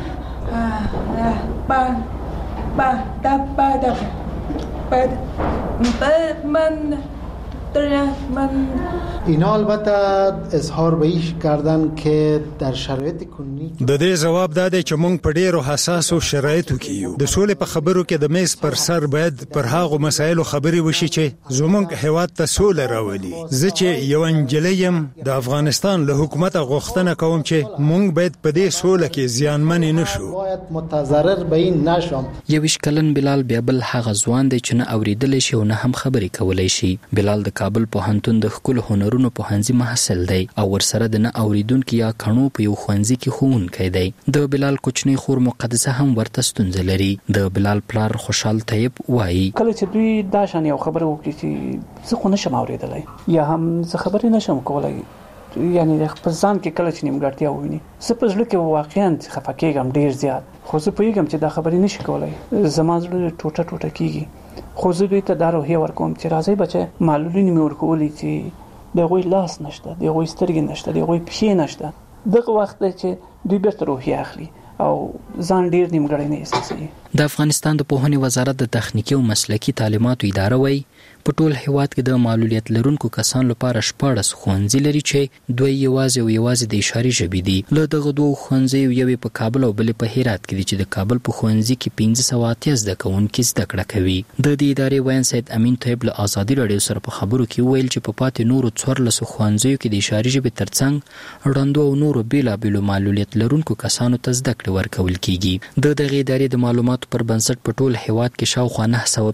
اینا البته اظهار به ایش کردن که در شرایط کنونی د دې جواب داده چې مونږ په ډیرو حساسو شرایطو کې یو. د سولې په خبرو کې د میز پر سر باید پر هغو مسایلو خبرې وشي چې زمونږ هیواد ته سوله راولي. زه چې یو انجلۍ یم د افغانستان له حکومت غوښتنه کوم چې مونږ باید په دې سوله کې زیانمن نه شو. باید متضرر به این نشم. 21 کلن بلال بیا بل هغه ځوان دی چې نه اوریدلی شي او نه هم خبرې کولی شي. بلال د کابل پوهنتون د ښکلو هنرونو پوهنځي محصل دی او ورسره د نه اوریدونکي یا کڼو په یو ښوونځي کې ښوونکی دی. د بلال کوچنۍ خور مقدسه هم ورته ستونزه لري. د بلال پلار خوشحال طیب وایي کله چې دوی دا شان یو خبره وکړي چې زه خو نشم اوریدلی یا هم زه خبرې نشم کولی، یعنی په ځان کې کله چې نیمګړتیا وویني زه په زړه کې واقعا خفه کېږم ډېر زیات. خو زه پوهېږم چې دا خبرې نشي کولی، زما زړه ټوټه ټوټه کېږي. خو زه دوی ته دا روحیه ورکوم چې راځئ بچه، معلولینې مې ورکولی چې د هغوی لاس نشته، د هغوی سترګې نشته، د هغوی پښې نشته. دغه وخت دی چې دوی بیرته روحیه اخلي او ځان ډیر نیمګړی نه احساسوي. د افغانستان د پوهنې وزارت د تخنیکي او مسلکي تعلیماتو اداره وایي په ټول هیواد کې د معلولیت لرونکو کسانو لپاره 14 ښوونځي لري چې دوی یوازې د اشاري ژبې دي. له دغه دوه ښوونځیو یوې په کابل او بلې په هرات کې دي چې د کابل په ښوونځي کې 1580 زده کوونکي زده کړه کوي. د دې ادارې وایي سید امین طیب له ازادي راډیو سره په خبرو کې وویل چې په پاتې نورو 14 ښوونځیو کې د اشاري ژبې ترڅنګ ړندو او نورو بیلابیلو معلولیت لرونکو کسانو ته زده کړه ورکول کیږي. د دغه ادارې د معلوماتو پر بنسټ په ټول هیواد کې شاوخوا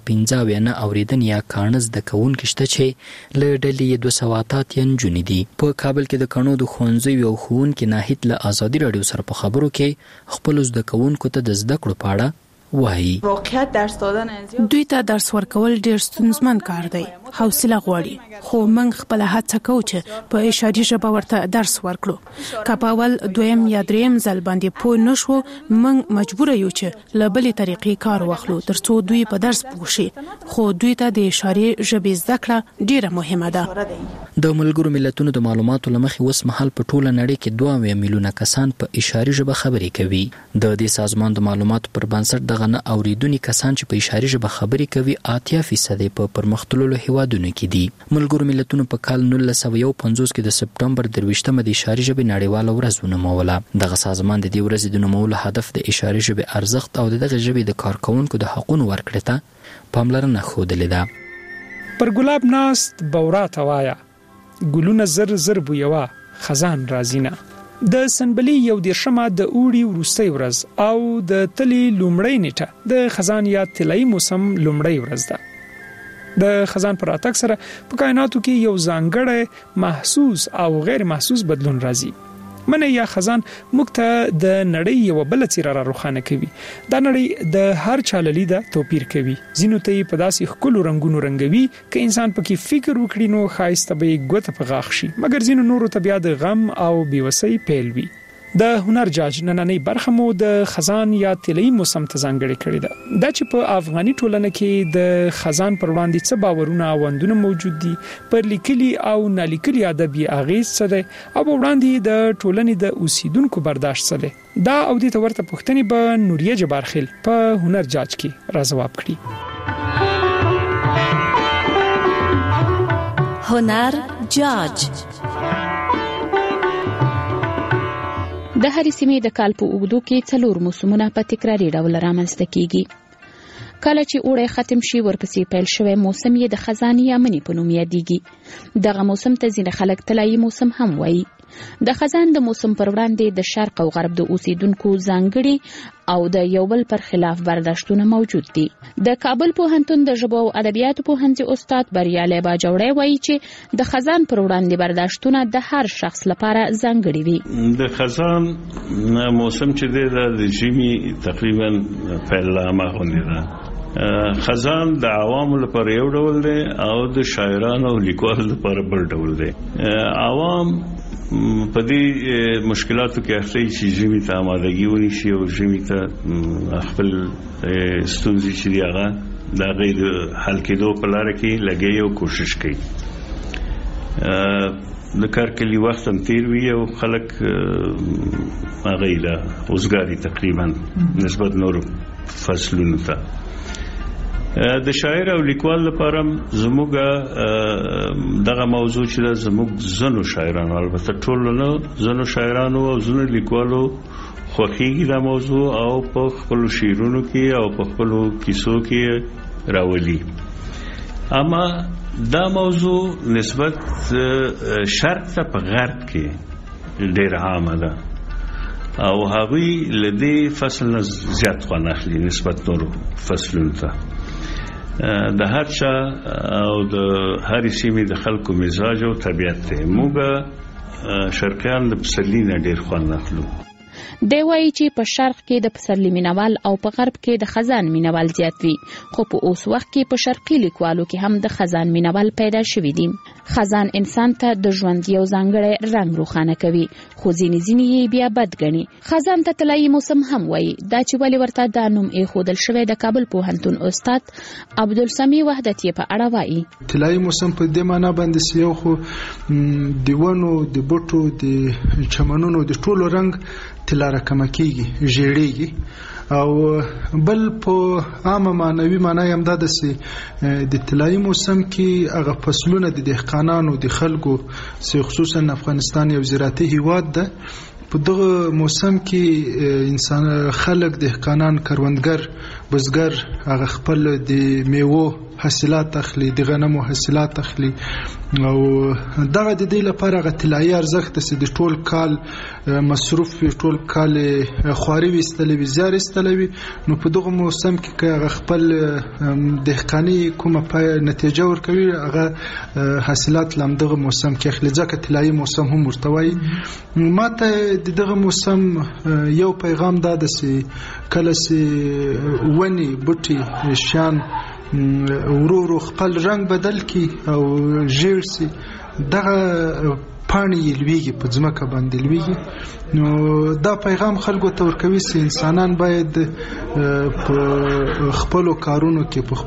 915 نه اوریدنې یا کاڼه زده کوونکي شته چې له ډلې 288 نجونې دي. په کابل کې د کڼو د ښوونځیو یو ښوونکي ناهید له ازادي راډیو سره په خبرو کې خپلو زده کوونکو ته د زده کړو په اړه وایي واقعیت درس دادن دوی ته درس ورکول ډیر ستونزمن کار دی، حوصله غواړي. خو موږ خپل هڅه کوو چې په اشاري ژبه ورته درس ورکړو. که په اول دویم یا دریم ځل باندې پوه نشو موږ مجبور یو چې له بلې طریقې کار واخلو ترڅو دوی په درس پوه شي. خو دوی ته د اشاري ژبې زده کړه ډیره مهمه ده. د ملګرو ملتونو د معلوماتو لمخې اوس مهال په ټوله نړۍ کې 2 میلیونه کسان په اشاري ژبه خبرې کوي. د دې سازمان د معلوماتو پر بنسټ دغه نه اوریدونکي کسان چې په اشاري ژبه خبرې کوي 80% په پرمختللو هیوادونو کې دي. ملګرو ملتونو په کال 1950 کې د سپټمبر 23مه د اشاري ژبې نړیواله ورځ ونوموله. دغه سازمان د دې ورځې د نومولو هدف د اشاري ژبې ارزښت او دغه ژبې د کارکونکو د حقوقو ورکړې ته پاملرنه ښودلې ده. پر ګلاب ناست بورا توایا ګلونه زر زر بویوا خزان رازینا. د سنبلي یو دیرشمه د اوړي وروستۍ ورځ او د تلي لومړۍ نیټه د خزان یا طلایي موسم لومړۍ ورځ ده. د خزان پر راتګ سره په کائناتو کې یو ځانګړی محسوس او غیر محسوس بدلون راځي. منه یا خزان موږ ته د نړۍ یو بل څیره را روښانه کوي. دا نړۍ د هر چا له لیده توپیر کوي. ځینو ته په داسې ښکلو رنگونو رنګوي که انسان پکې فکر وکړي نو ښایسته به یې ګوته په غاښ شي، مګر ځینو نورو ته بیا د غم او بېوسۍ پیل وي. د هنر جاج نننۍ برخه مو د خزان یا طلایي موسم ته ځانګړې کړې ده. دا چې په افغاني ټولنه کې د خزان پر وړاندې څه باورونه او اندونه موجود دي، پر لیکلي او نالیکلي ادبي اغیز څه دی او وړاندې د ټولنې د اوسیدونکو برداشت څه دی. دا او د تورته پوښتنې به نوریه جبارخیل په هنر جاج کې راځواب کړي. هنر جاج د هرې سیمې د کال په اوږدو کې 4 موسمونه په تکراري ډول رامنځته کیږي. کله چې اوړی ختم شي ورپسې پیل شوی موسم یې د خزان یا مني په نوم یادېږي. دغه موسم ته ځینې خلک طلایي موسم هم وایي. د خزان د موسم پر وړاندې د شرق او غرب د اوسیدونکو ځانګړي او د یو بل پر خلاف برداشتونه موجود دي. د کابل پوهنتون د ژبو او ادبیاتو پوهنځي استاد بریالی باجوړی وایي چې د خزان پر وړاندې برداشتونه د هر شخص لپاره ځانګړي وي. د خزان موسم چې دی د ژمي تقریبا پیل ما غونډه ده. خزان د عوامو لپاره یو ډول دی او د شاعرانو او لیکوالو لپاره بل ډول دی. عوام په دې مشکلاتو کې اخته چې ژمي ته آمادګي ونیسي او ژمي ته خپل ستونزې چې دی هغه د غیر حل کېدو په لار کې لګي او کوشش کوي. د کار کلی وخت هم تیر وي او خلک هغه له اوسګاري تقریبا نسبت نور فصلونو ته. د شاعر او لیکوال لپاره زموږ دغه موضوع چې زموږ زنو شاعرانو البته ټول نه زنو شاعرانو او زنو لیکوالو خوښیږي دا موضوع او په خپل شعرونو کې او په خپل کیسو کې راولي. اما دا موضوع نسبت شرق ته په غرب کې ډېر عامه ده او هغوی لدی فصل نه زیات خوان اخلي نسبت نور فصلونو ته. د هر چا او د هر سیمې د خلکو مزاج او طبيعت ته موږ شرقیان د پسرلي نه ډېر خوان اخلو. دی وایي چې په شرق کې د پسرلي مینوال او په غرب کې د خزان مینوال زیات وي، خو په اوس وخت کې په شرقي لیکوالو کې هم د خزان مینوال پیدا شوي دي. خزان انسان ته د ژوند یو ځانګړی رنګ روښانه کوي، خو ځینې یې بیا بد ګڼي. خزان ته طلایي موسم هم وایي، دا چې ولې ورته دا نوم ایښودل شوی د کابل پوهنتون استاد عبدالسمیع وحدت یې په اړه وایي. طلایي موسم په دې معنا باندې چې یو خو د ونو د بوټو د چمنونو د ټولو رنګ طلا راکمه کیږي، ژیړیږي، او بل په عامه معنوي معنی هم دا ده چې د طلایي موسم کې هغه فصلونه د دهقانانو د خلکو خصوصا افغانستان یو زراعتي هیواد ده. په دغه موسم کې انسان خلک دهقانان کروندګر بزګر هغه خپل د میوو حاصلات اخلي، د غنمو حاصلات اخلي، او دغه د دې لپاره غو طلایي ارزښت چې د ټول کال مصروف ټول کال خواري وستلوي زیار استلوي. نو په دغه موسم کې هغه خپل دهقاني کومه پای نتیجه ورکوي هغه حاصلات لم دغه موسم کې اخلي، ځکه طلایي موسم هم ورتوي. ماته دغه موسم یو پیغام دا ده چې کله چې ونی بوټي شان ورو خپل رنگ بدل کی او ژیړ سي، دغه پانی لویږي په ځمکه باندې لویږي. نو دا پیغام خلکو ته ورکوي چې انسانان باید په خپل کارونو کې په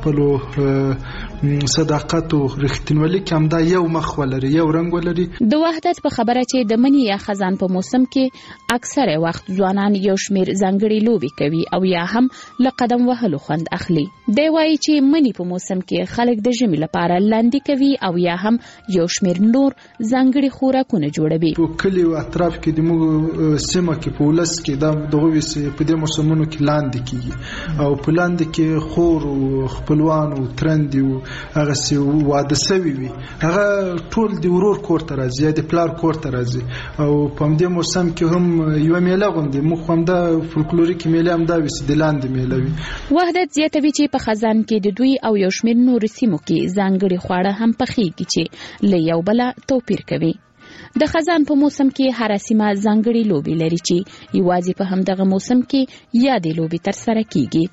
خپل صداقت او رښتینولۍ کې هم دا یو مخ ولري، یو رنگ ولري. د وحدت په خبره چې د منی یا خزان په موسم کې اکثره وخت ځوانان یو شمیر ځانګړي لوبي کوي او یا هم له قدم وهلو خوند اخلي. دی وایي چې منی په موسم کې خلک د ژمي لپاره لاندې کوي او یا هم یو شمیر نور ځانګړي خوراکونه جوړوي. په کلی او اطراف کې د موږ سیمه کې په ولس کې دا دغه وسه په دې موسمونو کې لاندې کیږي او په لاندې کې خور او خپلوان او ترند او هغه سی واده سوي وي، هغه ټول د ورور کور ته راځي، د پلار کور ته راځي. او په دې موسم کې هم یو میله غوندي مخ هم دا فولکلوریک میله هم دا وسه د لاندې میله وي. وحدت زیاتوي چې په خزان کې د دوی او یو شمیر نور سیمو کې ځانګړي خواړه هم پخېږي چې له یو بل توپیر کوي. د خزان په موسم کې هر سیمه ځانګړي لوبي لري چې یوازې په همدغه موسم کې یادې لوبي تر سره کیږي.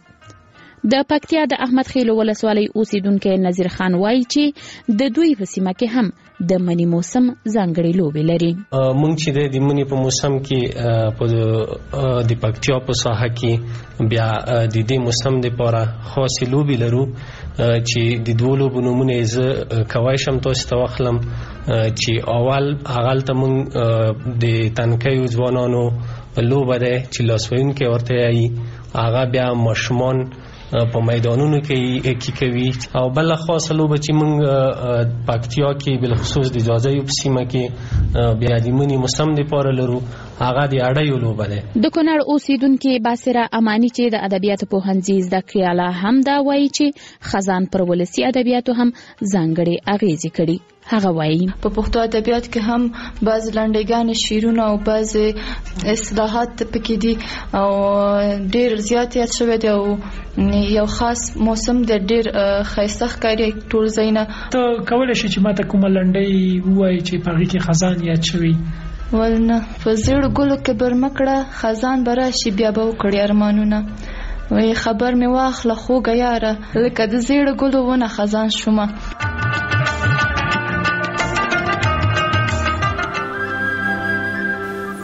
د پکتیا د احمد خیلو ولسوالۍ اوسیدونکو نذیر خان وایي چې د دوی په سیمه کې هم د منی موسم ځانګړي لوبي لري. مونږ چې د منی په موسم کې په د پکتیا په ساحه کې بیا د دې موسم لپاره خاص لوبي لرو چې د دوه لوبو نمونه ز کوي شم تاسو ته واخلم. چې اول هغه ته مونږ د تنکیو ځوانانو لوبه ده چې لاسوین کې ورته ای هغه بیا مشمون په میدانونو کې کوي. او بل خاصه لوبه چې مونږ پکتیا کې بل خصوص د اجازه یو سیمه کې بیا د منی موسم لپاره لرو، هغه د اړیو لوبه ده. د کونړ اوسیدونکو باسره امانی چې د ادبیاتو پوهنځي زده کړیاله هم دا وایي چې خزان پر ولسی ادبیاتو هم ځانګړي اغیزې کړي. هغه وایي په پښتو ادبیات کې هم بعض لنډګان شعرونه او بعض اصطلاحات پکې دي او ډېر زیات یاد شوی دی او یو خاص موسم د ډېر ښایسته ښکاري ټول ځایونه. ته کولی شې چې ماته کومه لنډۍ ووایې چې په هغې کې خزان یاد شوی؟ ولنه په زیړ ګلو کې برمکړه خزان به راشي بیا به وکړي ارمانونه، وی خبر مې واخله خوږه یاره لکه د زیړ ګلو ونه خزان شومه.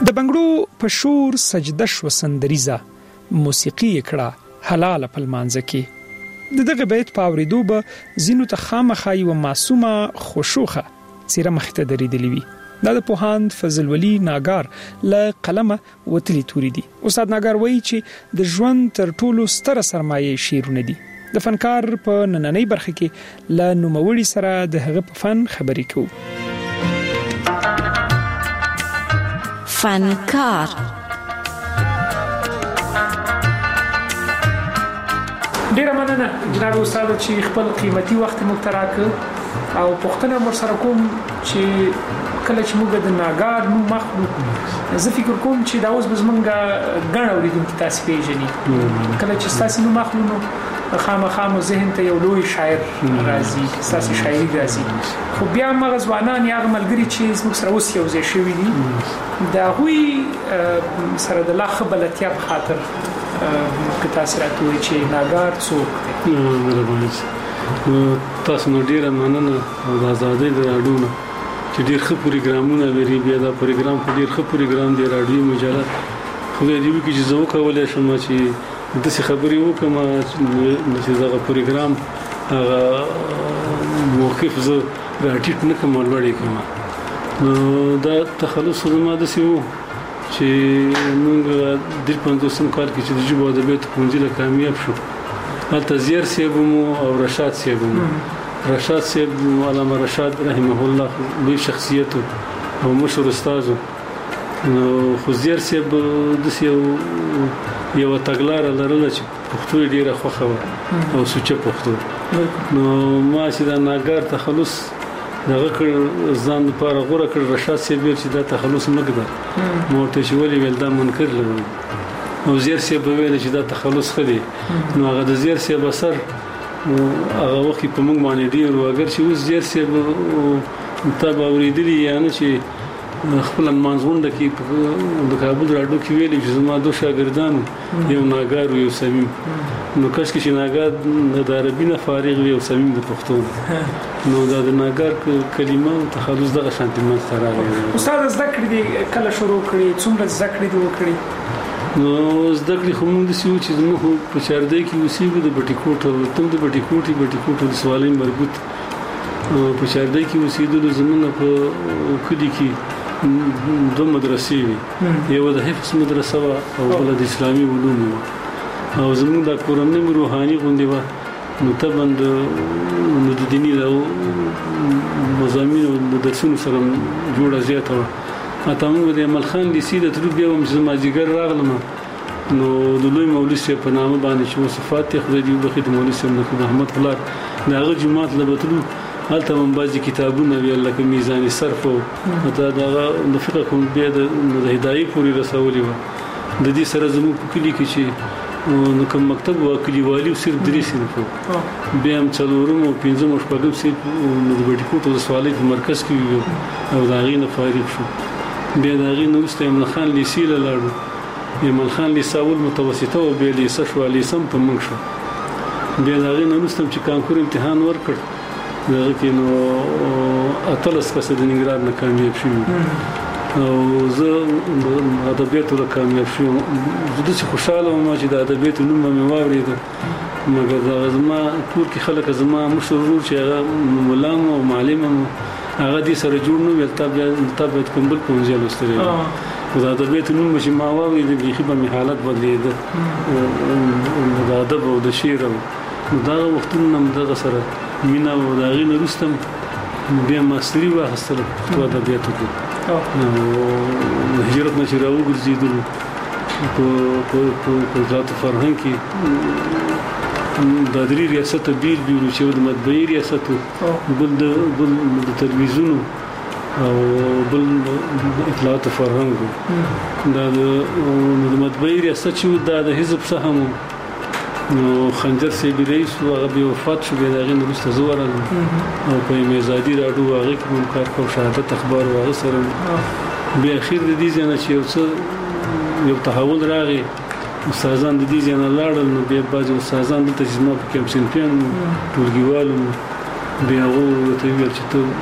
د بنګړو په شور سجده شو سندریزه موسیقي کړه حلاله په لمانځه کې د دغه بیت په اورېدو به ځینو ته خامخا یوه معصومه خوشوخه څیره مخې ته درېدلې وي. دا د پوهاند فضل ولی ناګار له قلمه وتلي توري دي. استاد ناګار وایي چې د ژوند تر ټولو ستره سرمایه شعرونه دي. د فنکار په نننۍ برخه کې له نوموړي سره د هغه په فن خبرې کوو. فنکار ډیره مننه جناب استاد چې خپل قیمتي وخت موږ ته راکړ او پوښتنه مو سره کوم چې کله چې موږ د ناګار نوم مخلو زه فکر کوم چې دا اوس به زمونږ ګڼ اورېدونکي تاسې پیژني. کله چې ستاسې نوم اخلو نو خامخا مو ذهن ته یو لوی شاعر راځي، ستاسې شاعري راځي. خو بیا هغه ځوانان یا هغه ملګري چې زموږ سره اوس یو ځای شوي دي د هغوی سره د لا ښه بلدتیا په خاطر که تاسې راته ووایئ چې ناګار څوک دی؟ تاسو نو ډیره مننه او د ازادۍ د راډیو نه چې ډیر ښه پروګرامونه لري. بیا دا پروګرام په ډیر ښه پروګرام دی راډیو مجله. خدای دې وکړي چې زه وکولی شم چې داسې خبرې وکړم چې دغه پروګرام هغه موقف زه راټیټ نه کړم او لوړ یې کړم. نو دا تخلص زما داسې و چې موږ 53 کال کې چې د ژبو او ادبیاتو ښوونځي له کامیاب شو، هلته زیر صاحب مو او رشاد صاحب مو. رشاد صاحب علامه رشاد رحمه الله لوی شخصیت او مشهور استاد. نو خو زیر صاحب داسې یوه تګلاره لرله چې پښتو یې ډېره خوښه وه او سوچه پښتو. نو ما چې دا ناګار تخلص دغه کړ ځان لپاره غوره کړ. رشاد صاحب ویل چې دا تخلص مه ږده. ما ورته چې ولې ویل دا منکر لرم او زیر صاحب ویل چې دا تخلص ښه دی. نو هغه د زیر صاحب اثر هغه وخت په موږ باندې ډېر و. اگر چې اوس زیر صاحب تا به اورېدلي یا نه چې خپل منځغونډه کې د کابل راډیو کې ویلي چې زما دوه شاګردان یو ناګار او یو صمیم. نو کاش کې چې ناګار د عربي نه فارغ وي او صمیم د پښتو. نو دا د ناګار کلمه تخلص دغه شانتي منځته راغلی. استاد زده کړې دي کله شروع کړې؟ څومره زده کړې دي وکړې؟ نو زده کړې خو موږ داسې وو چې زموږ په چاردی کې اوسېږو د بټي کوټ تم د بټي کوټ د سوالۍ مربوط په چاردی کې اوسېدلو. زموږ په کلي کې دوه مدرسې وي، یوه د حفظ مدرسه وه او بله د اسلامي علوم وه. او زموږ دا کورنۍ مې روحاني غوندې وه. نو طبعا د دیني مضامینو د درسونو سره جوړه زیاته وه. حتی موږ د عمل خان لیسې ته تلو. بیا هم چې زه مازدیګر راغلم نو د لوی مولوي صاحب په نامه باندې چې وصفات یې خدای دې وبخښي د مولوي صاحب د احمد پلار د هغه جومات له به تلو. هلته هم بعضې کتابونه ویل لکه میزان صرف او حتی د هغه د فقه کوم بیا د هدایې پورې رسولې وه. د دې سره زموږ په کلي کې چې نو کوم مکتب و کلیوالي او صرف 3 صنف و. بیا هم څلورم او پنځم او شپږم صنف د بټي کوټ ولسوالۍ په مرکز کې وو او د هغې نه فارغ شو. بیا د هغې نه وروسته عمل خان لیسې له لاړو. عمل خان لیسه اول متوسطه وه، بیا لیسه شوه، لیسه هم په موږ شو. بیا د هغې نه وروسته چې کانکور امتحان ورکړ دغه کې نو 18 کسه د ننګرهار نه کامیاب شوي او زه ادبیاتو له کامیاب شوم. زه داسې خوشحاله وم چې د ادبیاتو نوم به مې واورېده. مګر دغه زما کور کې خلک زما مشر ورور چې هغه ملا م او معلم م هغه دې سره جوړ نه ویل تا باید کوم بل پوهنځی لوستلی وی. خو د ادبیاتو نوم به چې ما واورېده بیخي به مې حالت بدلېده د ادب او د شعر. نو دغه وختونه هم دغه سره مینه او د هغې نه وروسته بیا ماستري واخیستله په پښتو ادبیاتو کې. نو د هجرت نه چې راوګرځېدلو په وزارت فرهنګ کې دا 3 ریاست بیل بیلو چې د مطبعې ریاست بل د تلویزیون او بل اطلاعات فرهنګ. دا د مطبعې ریاست چې دا د حزب څخه هم نو خنجر صاحب رئیس هغه بیا وفات شو. بیا د هغې نه وروسته زه ورغلم او په ازادي راډیو هغې کې هم کار کوم، شهادت اخبار او هغه سره. بیا اخیر د دې ځای نه چې یو څه یو تحول راغی، استادان د دې ځای نه لاړل. نو بیا بعضې استادان دلته چې زما په کې هم صنفیان ټولګیوال بیا هغه ورته وویل چې ته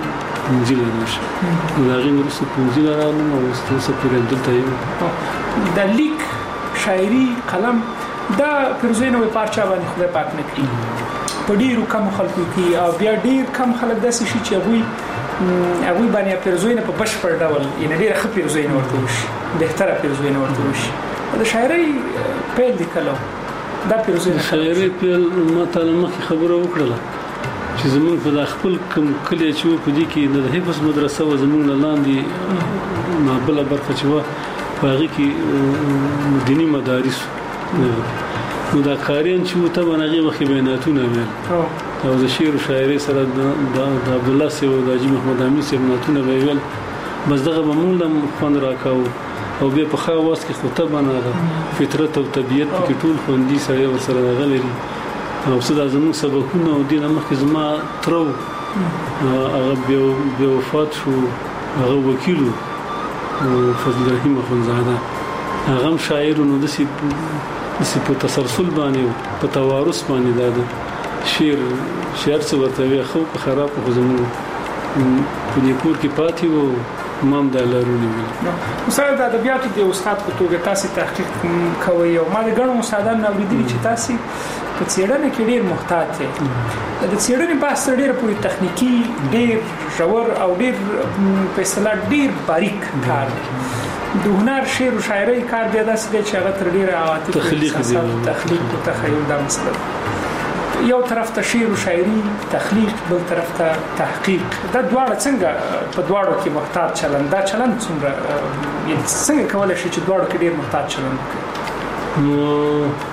پونځي لراشي دا غي نورسته پونځي لرالم او ستاسو پورې دلته یم د لیک شاعري قلم دا پرزینو په پارچا باندې خدای پاک نه کړی په ډیرو کم خلکو کې او بیا ډیر کم خلک داسې شي چې هغه باندې پرزینو په بشپړ ډول یعنی ډیر ښه پرزینو ورته وشي بهتره پرزینو ورته وشي د شاعري پیل لیکلو دا پرزینو شاعري پیل ماته مخکې خبره وکړه چې زمونږ په خپل کوم کلی چې په دې کې د حفظ مدرسه و زمونږ لاندې مابله برخه چې و باغی کې دینی مدارس نو دا کارین چې ته باندې وخت بیناتونه ویل او د شعر او شاعري سره د عبد الله سی او د حاجی محمد امین سی بیناتونه ویل بس دغه بمولم خوان راکاو او بیا په خواص کې خطبه نه فطرت او طبيعت کې ټول خوندي سره ورسره غلري او صدا زموږ سبقونه او دینه مخکې زما ترو هغه بیا وفات شو هغه وکیلو فضل رحیم اخونزاده هغه شاعر نو د سی په تسلسل باندې په توارث باندې دا شعر څه ورته وي خو خراب خو زموږ په دې کور کې پاتې وو مام د لارونی ویل استاد د ادبیاتو د استاد په توګه تاسو تحقیق کوي او ما د ګڼو استادانو اوریدلي چې تاسو په څېړنه کې ډېر محتاط یې د څېړنې بحث ډېر پوری تخنیکی ډېر ژور او ډېر په اصطلاح ډېر باریک کار د هنر شعر او شاعري کار دی داسې چې هغه تر ډېر عواطف تخلیق او تخیل دا مسله یو طرف ته شعر او شاعري تخلیق بل طرف ته تحقیق دا دواړه څنګه په دواړو کې محتاط چلند دا چلند څنګه څنګه کولای شي چې دواړو کې ډېر محتاط چلند وکړي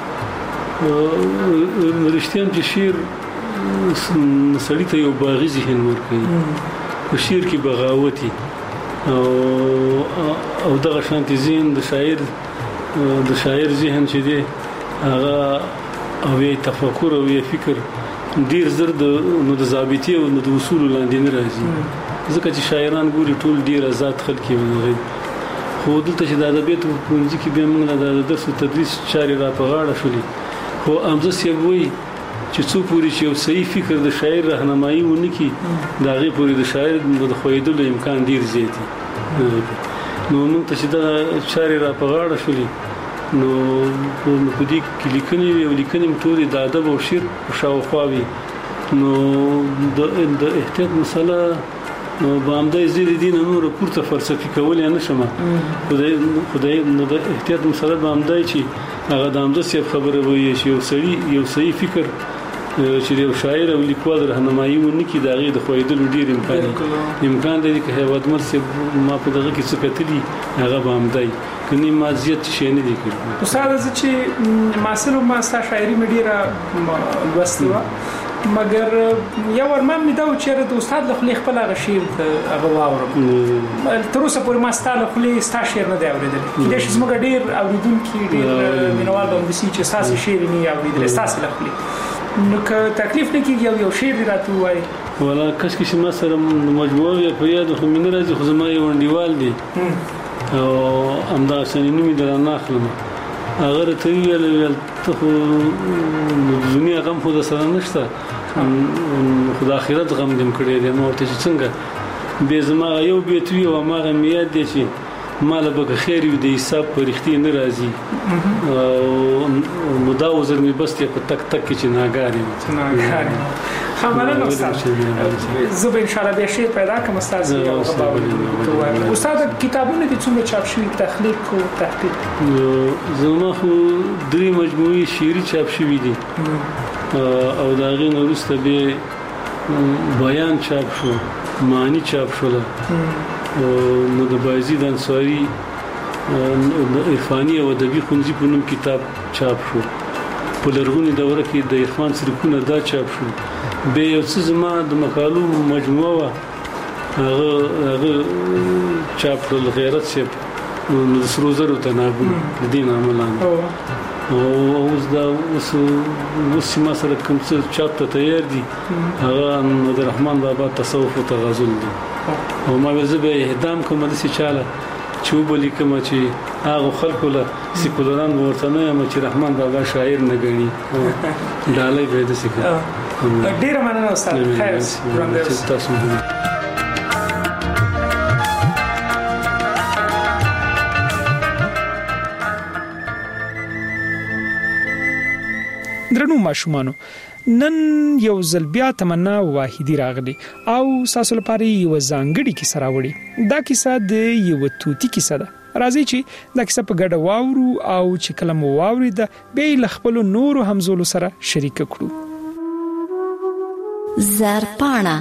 رښتیا چې شعر سړی ته یو باغی ذهن ورکوي په شعر کې بغاوتي او دغه شانتي ذهن د شاعر ذهن چې دی هغه او یې تفکر او یې فکر ډیر زر د ضابطي او د اصول لاندې نه راځي ځکه چې شاعران ګوري ټول ډیر آزاد خلک وي خو دلته چې د ادبیات په پونځي کې به موږ د درس او تدریس چاري را په غاړه شولې خو امزه سی وي چې څو پوری چې یو صحیح فکر د شاعر راهنمایي ونکي دا غي پوری د شاعر د خویدلو امکان ډیر زیات نو موږ ته چې دا چاري را په غاړه شولې نو په دې کې لیکنې ټول د ادب او شعر شاوخوا وي نو د احتیاط مسله نو باندې زیری دین نور پورته فلسفي کول نه شمه خدای نو د احتیاط مسله باندې چې هغه د امدسي خبره وي چې یو صحیح فکر چې یو شاعر او لیکوال راهنمایي ونکي دا غي د خویدلو ډیر امکان دی چې هیواد مرسي ما په دغه کې څه کتلی هغه باندې کني مازیت شي نه دي کړو استاد چې ماسلو ماستا شاعري مډیره لوستوا مګر یو ورما مې دا چې د استاد له خپل خپل غشیر هغه واورم تر اوسه پورې ماستا له خپل ستا شعر نه دی اوریدل د شي زموږ ډیر اوریدونکو ډیر مینوال باندې سي چې تاسو شعر نه اوریدل تاسو له خپل نو که تکلیف نه کیږي یو شعر راته وای ولا کس کې ما سره مجموعه په یاد خو من راځي خو زما یو انډیوال دی او امدا سنینو می درنه اخلم هغه ته ویل ته خو دنیا غم خو د سره نشته خو د آخرت غم دم کړی دی نو ته څنګه به زما یو بیت وی او ما غم یاد دي چې مال به خیر وي د حساب پرختي نه راځي او مداوزر می بس ته په تک تک کې چې ناګاری خبره نو استاد زه به ان شاء الله به شی پیدا کوم استاد یو خبره استاد کتابونه دي څومره چاپ شوي تخلیق او تحقیق زما خو درې مجموعي شعري چاپ شوي دي او دا غي نورسته به بیان چاپ شو معنی چاپ شو نو د بایزید انصاری د عرفانی او ادبي خونځي په نوم کتاب چاپ شو په لرغونی دوره کې د عرفان سرکونه دا چاپ شو به یو څه زما د مقالو مجموعه هغه چاپ کړل غیرت سیب د سروزرو تناغم د دین عملان او اوس دا اوس ما سره کوم څه چاپ ته تیار دي هغه د رحمان بابا تصوف او تغزل دي او ما به زه به اهدام کوم د څه چاله چوبلی کوم چې هغه خلکو له سیکولران ورته نه یم چې رحمان بابا شاعر نه غني ډالۍ به د سیکولر ډیر مننه استاد خیر تاسو درنو ماشومانو، نن یو ځل بیا تمنا واحدی راغلی او تاسو لپاره یو ځانګړی کیسه راوړي. دا کیسه د یو توتی کیسه ده. راځي چې دا کیسه په ګډه واورو او چې کله مو واورید بیا له خپل نورو همزولو سره شریک کړو. زرپاڼه.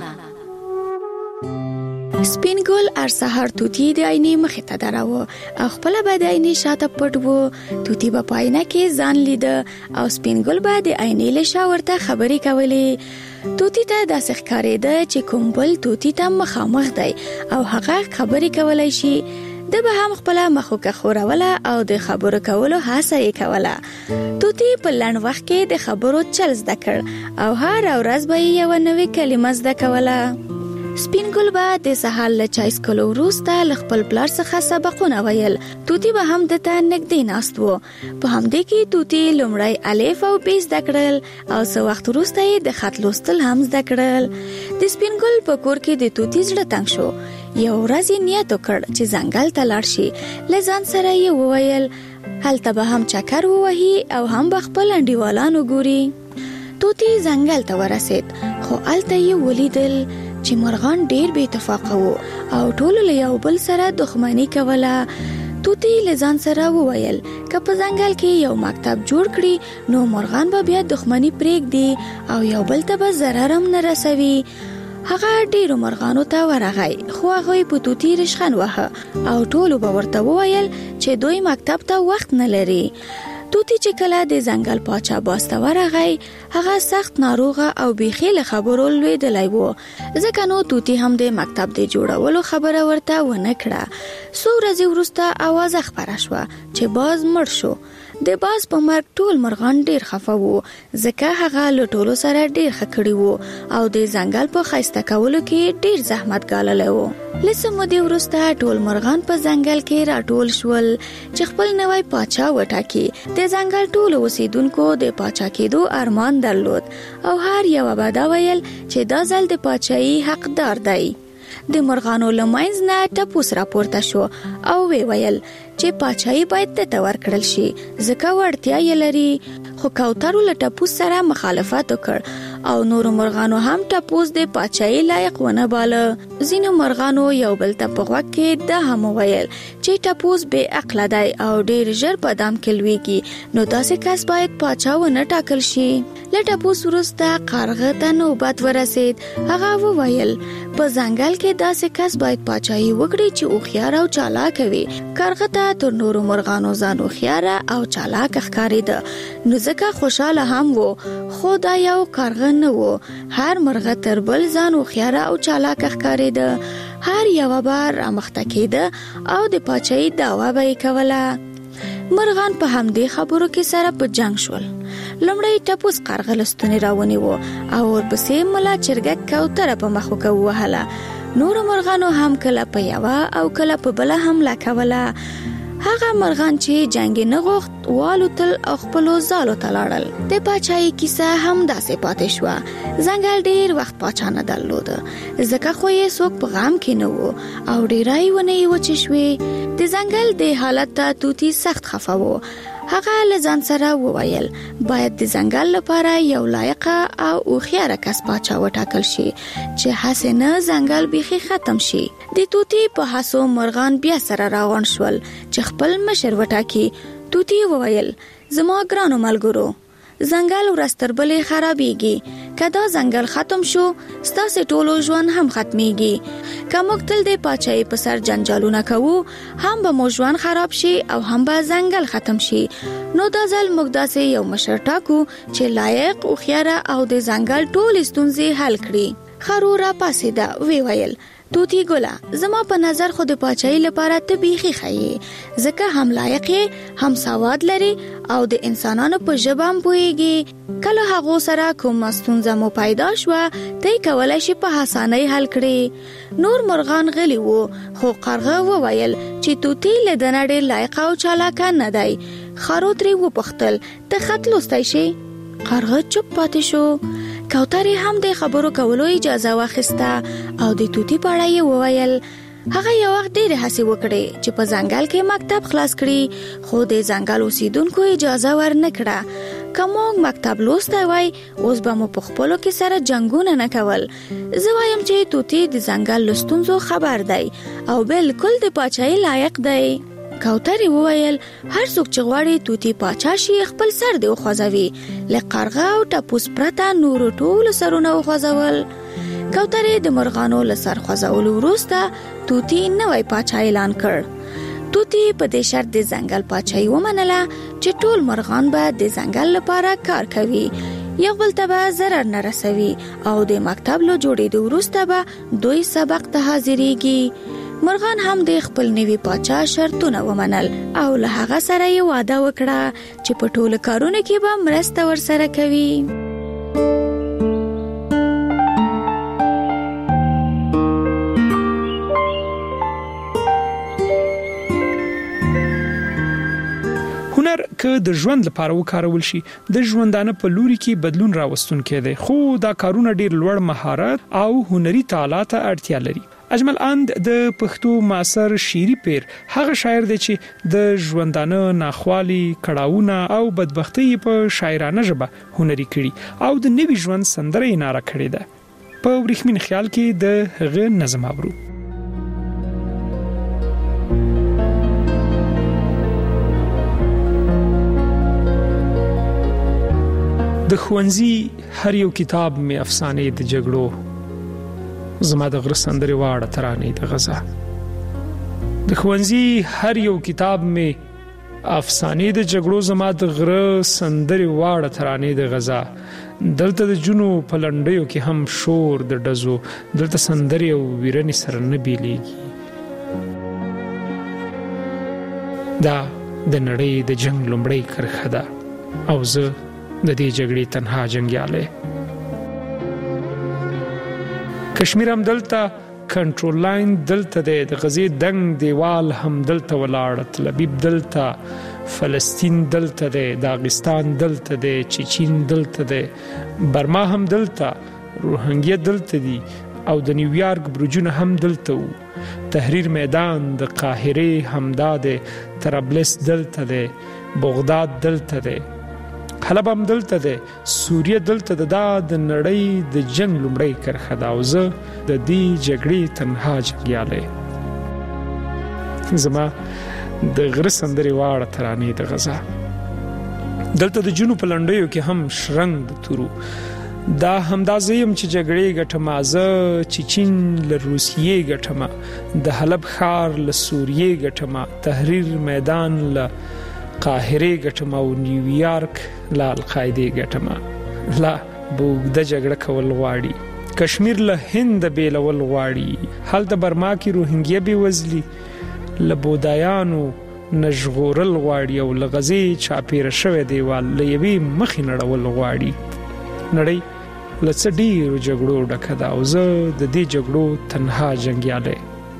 سپین ګل ارسحر توتی د عینې مخې ته دراوه او خپل به د عینې شاته پټ وو. توتی په پاینه کې ځان لید او سپین ګل به د عینې له شا ورته خبرې کولې. توتی ته داسې ښکارېده چې کوم بل توتی ته مخامخ دی او هغه خبرې کولای شي. د به هم خپل مخوکه خوروله او د خبرو کولو هڅه یې کوله. توتی په لنډ وخت کې د خبرو چل زده کړ او هر ورځ به یې یو نوې کلمه زده کوله. سپین ګل به د سهار له چای څښلو وروسته له خپل پلار څخه سبقونه ویل. توتی به هم دته نږدې ناست و. په همدې کې توتی لومړی الف او ب زده کړل او څه وخت وروسته یې د خط لوستل هم زده کړل. د سپین ګل په کور کې د توتی زړه تنګ شو. یو ورځ یې نیت وکړ چې ځنګل ته لاړ شي. له ځان سره یې وویل هلته به هم چکر ووهي او هم به خپل انډیوالان وګوري. توتی ځنګل ته ورسید خو هلته یې ولیدل چې مرغان ډېر بې اتفاقه وو او ټول له یو بل سره دښمني کوله. توتی له ځان سره وویل که په ځنګل کې یو مکتب جوړ کړي نو مرغان به بیا دښمني پرېږدي او یو بل ته به ضرر هم نه رسوي. هغه ډېرو مرغانو ته ورغی خو هغوی په توتی رشخند واهه او ټولو به ورته وویل چې دوی مکتب ته وخت نه لري. توتی چې کله د ځنګل پاچا باسته ورغی هغه سخت ناروغه او بیخي له خبرو لوېدلی و. ځکه نو توتی هم د مکتب د جوړولو خبره ورته ونه کړه. څو ورځې وروسته اوازه خپره شوه چې باز مړ شو. د باز په مرګ ټول مرغان ډېر خفه وو ځکه هغه له ټولو سره ډېر ښه کړي وو او د ځنګل په ښایسته کولو کې ډېر زحمت ګاللی و. له څه مودې وروسته ټول مرغان په ځنګل کې راټول شول چې خپل نوی پاچا وټاکي. د ځنګل ټولو اوسیدونکو د پاچا کېدو ارمان درلود او هر یوه به دا ویل چې دا ځل د پاچایي حقدار دی. د مرغانو له منځ نه ټپوس راپورته شو او ویل چې پاچایي باید دته ورکړل شي ځکه وړتیا یې لري. خو کوترو له ټپوس سره مخالفت وکړ او نورو مرغانو هم ټپوس د پاچایي لایق ونه باله. ځینو مرغانو یو بل ته په غوږ کې دا هم وویل چې ټپوس بې عقله دی او ډېر ژر په دام کې لویږي نو داسې کس باید پاچا ونه ټاکل شي. له ټپوس وروسته کارغه ته نوبت ورسید. هغه وویل په ځنګل کې داسې کس باید پاچایي وکړي چې هوښیار او چالاک وي. کارغه ته تر نورو مرغانو ځان هوښیار او چالاک ښکارېده نو ځکه خوشاله هم و. خو دا یو کارغه نه و. هر مرغه تر بل ځان هوښیار او چالاک ښکارېده. هر یوه به رامخته کېده او د پاچایي دعوه به یې کوله. مرغان په همدې خبرو کې سره په جنگ شول. لومړی ټپوس کارغه له ستونې راونیوه او ورپسې ملا چرګک کوتره په مخوکه ووهله. نورو مرغانو هم کله په یوه او کله په بله حمله کوله. هغه مرغان چې جنگ نه غوښت والوتل او خپلو ځالو ته لاړل. د پاچایي کیسه هم داسې پاتې شوه. ځنګل ډېر وخت پاچا نه درلوده ځکه خو یې څوک په غم کې نه و او ډېری ونې یې وچې شوې. د ځنګل د حالت ته توتی سخت خفه و. هغه له ځان سره وویل باید د ځنګل لپاره یو لایقه او هوښیاره کس پاچا وټاکل شي چې هسې نه ځنګل بیخي ختم شي. د توتی په هڅو مرغان بیا سره راغونډ شول چې خپل مشر وټاکي. توتی وویل زما ګرانو ملګرو ځنګل ورځ تر بلې خرابېږي. که دا ځنګل ختم شو ستاسې ټولو ژوند هم ختمیږي. که موږ تل د پاچایي په سر جنجالونه کوو هم به مو ژوند خراب شي او هم به ځنګل ختم شي. نو دا ځل موږ داسې یو مشر ټاکو چې لایق هوښیاره او د ځنګل ټولې ستونزې حل کړي. خرو را پاسېده ویل توتی ګله زما په نظر خو د پاچایي لپاره ته بیخي ښه ځکه هم لایق هم سواد لري او د انسانانو په ژبه هم پوهیږي. کله هغو سره کومه ستونزه مو پیدا شوه ته یې کولی شي په اسانۍ حل کړي. نور مرغان غلي وو خو کارغه وویل چې توتی له ده نه ډېر لایق او چالاکه نه دی. خرو ترې وپوښتل ته خط لوستی شي؟ کارغه چوپ پاتې شو. کوترې هم د خبرو کولو اجازه واخیسته او د توتی په اړه یې وویل هغه یو وخت ډېر هڅې وکړې چې په ځنګل کې مکتب خلاص کړي، خو د ځنګل اوسیدونکو اجازه ورنکړه. که موږ مکتب لوستی وای اوس به مو په خپلو کې سره جنګونه نه کول. زه وایم چې طوطي د ځنګل له ستونزو خبر دی او بالکل د پاچاهۍ لایق دی. کوترې وویل هر څوک چې غواړي طوطي پاچا شي خپل سر دې وخوځوي. له قرغه او ټپوس پرته نورو ټولو سرونه وخوځول. کوترې د مرغانو له سر خوځولو وروسته طوطي نوی پاچا اعلان کړ. طوطي په دې شرط د ځنګل پاچاهي ومنله چې ټول مرغان به د ځنګل لپاره کار کوي، یو بل ته به ضرر نه رسوي او د مکتب له جوړېدو وروسته به دوی سبق ته حاضرېږي. مرغان هم د خپل نوي پاچا شرطونه ومنل او له هغه سره یې وعده وکړه چې په ټولو کارونو کې به مرسته ورسره کوي. هنر که د ژوند لپاره وکارول شي د ژوندانه په لوري کې بدلون راوستونکی دی، خو دا کارونه ډیر لوړ مهارت او هنري تعالی ته اړتیا لري. اجمل اند د پښتو معاصر شعري پیر هغه شاعر دی چې د ژوندانه ناخوالي، کړهونه او بدبختی په شاعرانه ژبه هنري کړي او د نوي ژوند سندره یې ناره کړې ده. په ورېښمین خیال کې د هغه نظم اورو. د ښوونځي هر یو کتاب می افسانې د جګړو، زما د غره سندرې واړه ترانې د غزا. د ښوونځي هر یو کتاب می افسانې د جګړو، زما د غره سندرې واړه ترانې د غزا. دلته د جنو په لنډیو کې هم شور د ډزو، دلته سندرې او ویرنې سره نه بیلیږي. دا د نړۍ د جنگ لومړی کرښه ده او زه د دې جګړې تنها جنگیاله. کشمیر هم دلته، کنټرول لاین دلته دی، د غزې دنګ دیوال هم دلته ولاړ، تلبیب دلته، فلسطین دلته دی، داغستان دلته دی، چچین دلته دی، برما هم دلته، روهنګیا دلته دی او د نیویارک برجونه هم دلته وو. تحریر میدان د قاهره هم داده، طرابلس دلته دی، بغداد دلته دی، حلب هم دلته دی، سوریه دلته ده. دا د نړۍ د جنگ لومړی کرښه ده او زه د دې جګړې تنها جنګیاله. زما د غره سندرې واړه ترانې د غزا. دلته د جنوب په لنډیو کې هم شرنګ د تورو. دا همدا زیم چې جګړې ګټم، زه چچین له روسیې ګټم، د حلب ښار له سوریې ګټم، تحریر میدان له قاهره ګټم او نیویارک له القاعده ګټم. لا بوګده جګړه کول غواړي، کشمیر له هند بیلول غواړي، هلته برما کې روهنګیا به وزلي له بودایانو نژغورل غواړي او له غزې چاپیره شوی دیوال له یوې مخې نړول غواړي. نړۍ له څه ډېرو جګړو ډکه ده او زه د دې جګړو تنها جنګیاله.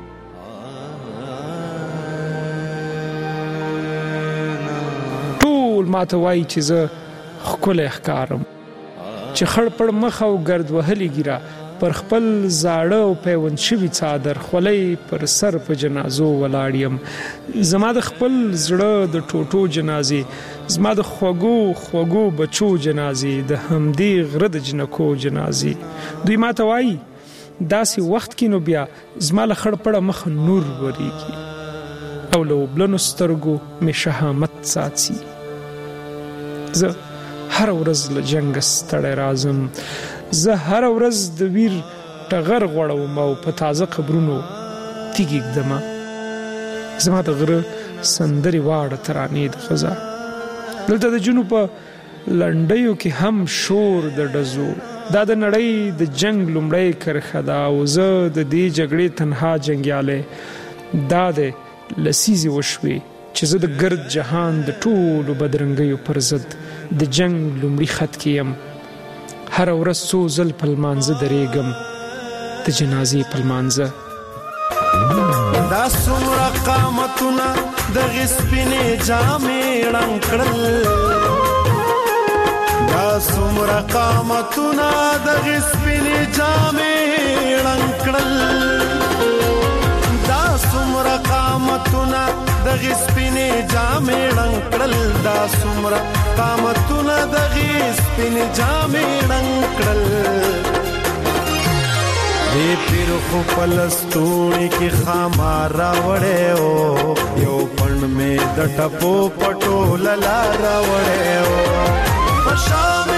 ماته وایي چې زه ښکلی ښکارم، چې خړ پړ مخ او ګرد وهلې ګیره پر خپل زاړه او پیوند شوي څادر خولۍ پر سر په جنازو ولاړ یم. زما د خپل زړه د ټوټو جنازې، زما د خوږو خوږو بچو جنازې، د همدې غره د جنکو جنازې. دوی ماته وایي داسې وخت کې نو بیا زما له خړ پړه مخ نور وریږي او له وبلنو سترګو مې شهامت ساتي. زه هر ورځ له جنگ ستړی راځم، زه هر ورځ د ویر ټغر غوړوم او په تازه قبرونو تیږې ږدم. زما د غره سندرې واړه ترانې د غزا. دلته د جنوب په لنډیو کې هم شور د ډزو. دا د نړۍ د جنگ لومړی کرښه ده او زه د دې جګړې تنها جنګیاله. دا د لسیزې وشوې چې زه د ګرد جهان د ټولو بدرنګیو پر ضد د جنگ لومړي خط کې یم. هر ورځ څو ځل په لمانځه درېږم، د جنازې په لمانځه. دا څومره قامتونه دغې سپینې جامې ړنګ کړل، دا څومره قامتونه دغې سپینې جامې ړنګ کړل، دا سمره قامتونه د غسپینې جامې رنگ کړل دا سمره قامتونه د غسپینې جامې رنگ کړل دې پیر خو پلستونی کې خامار راوړې او یو پړ مې د ټپو پټو للا راوړې او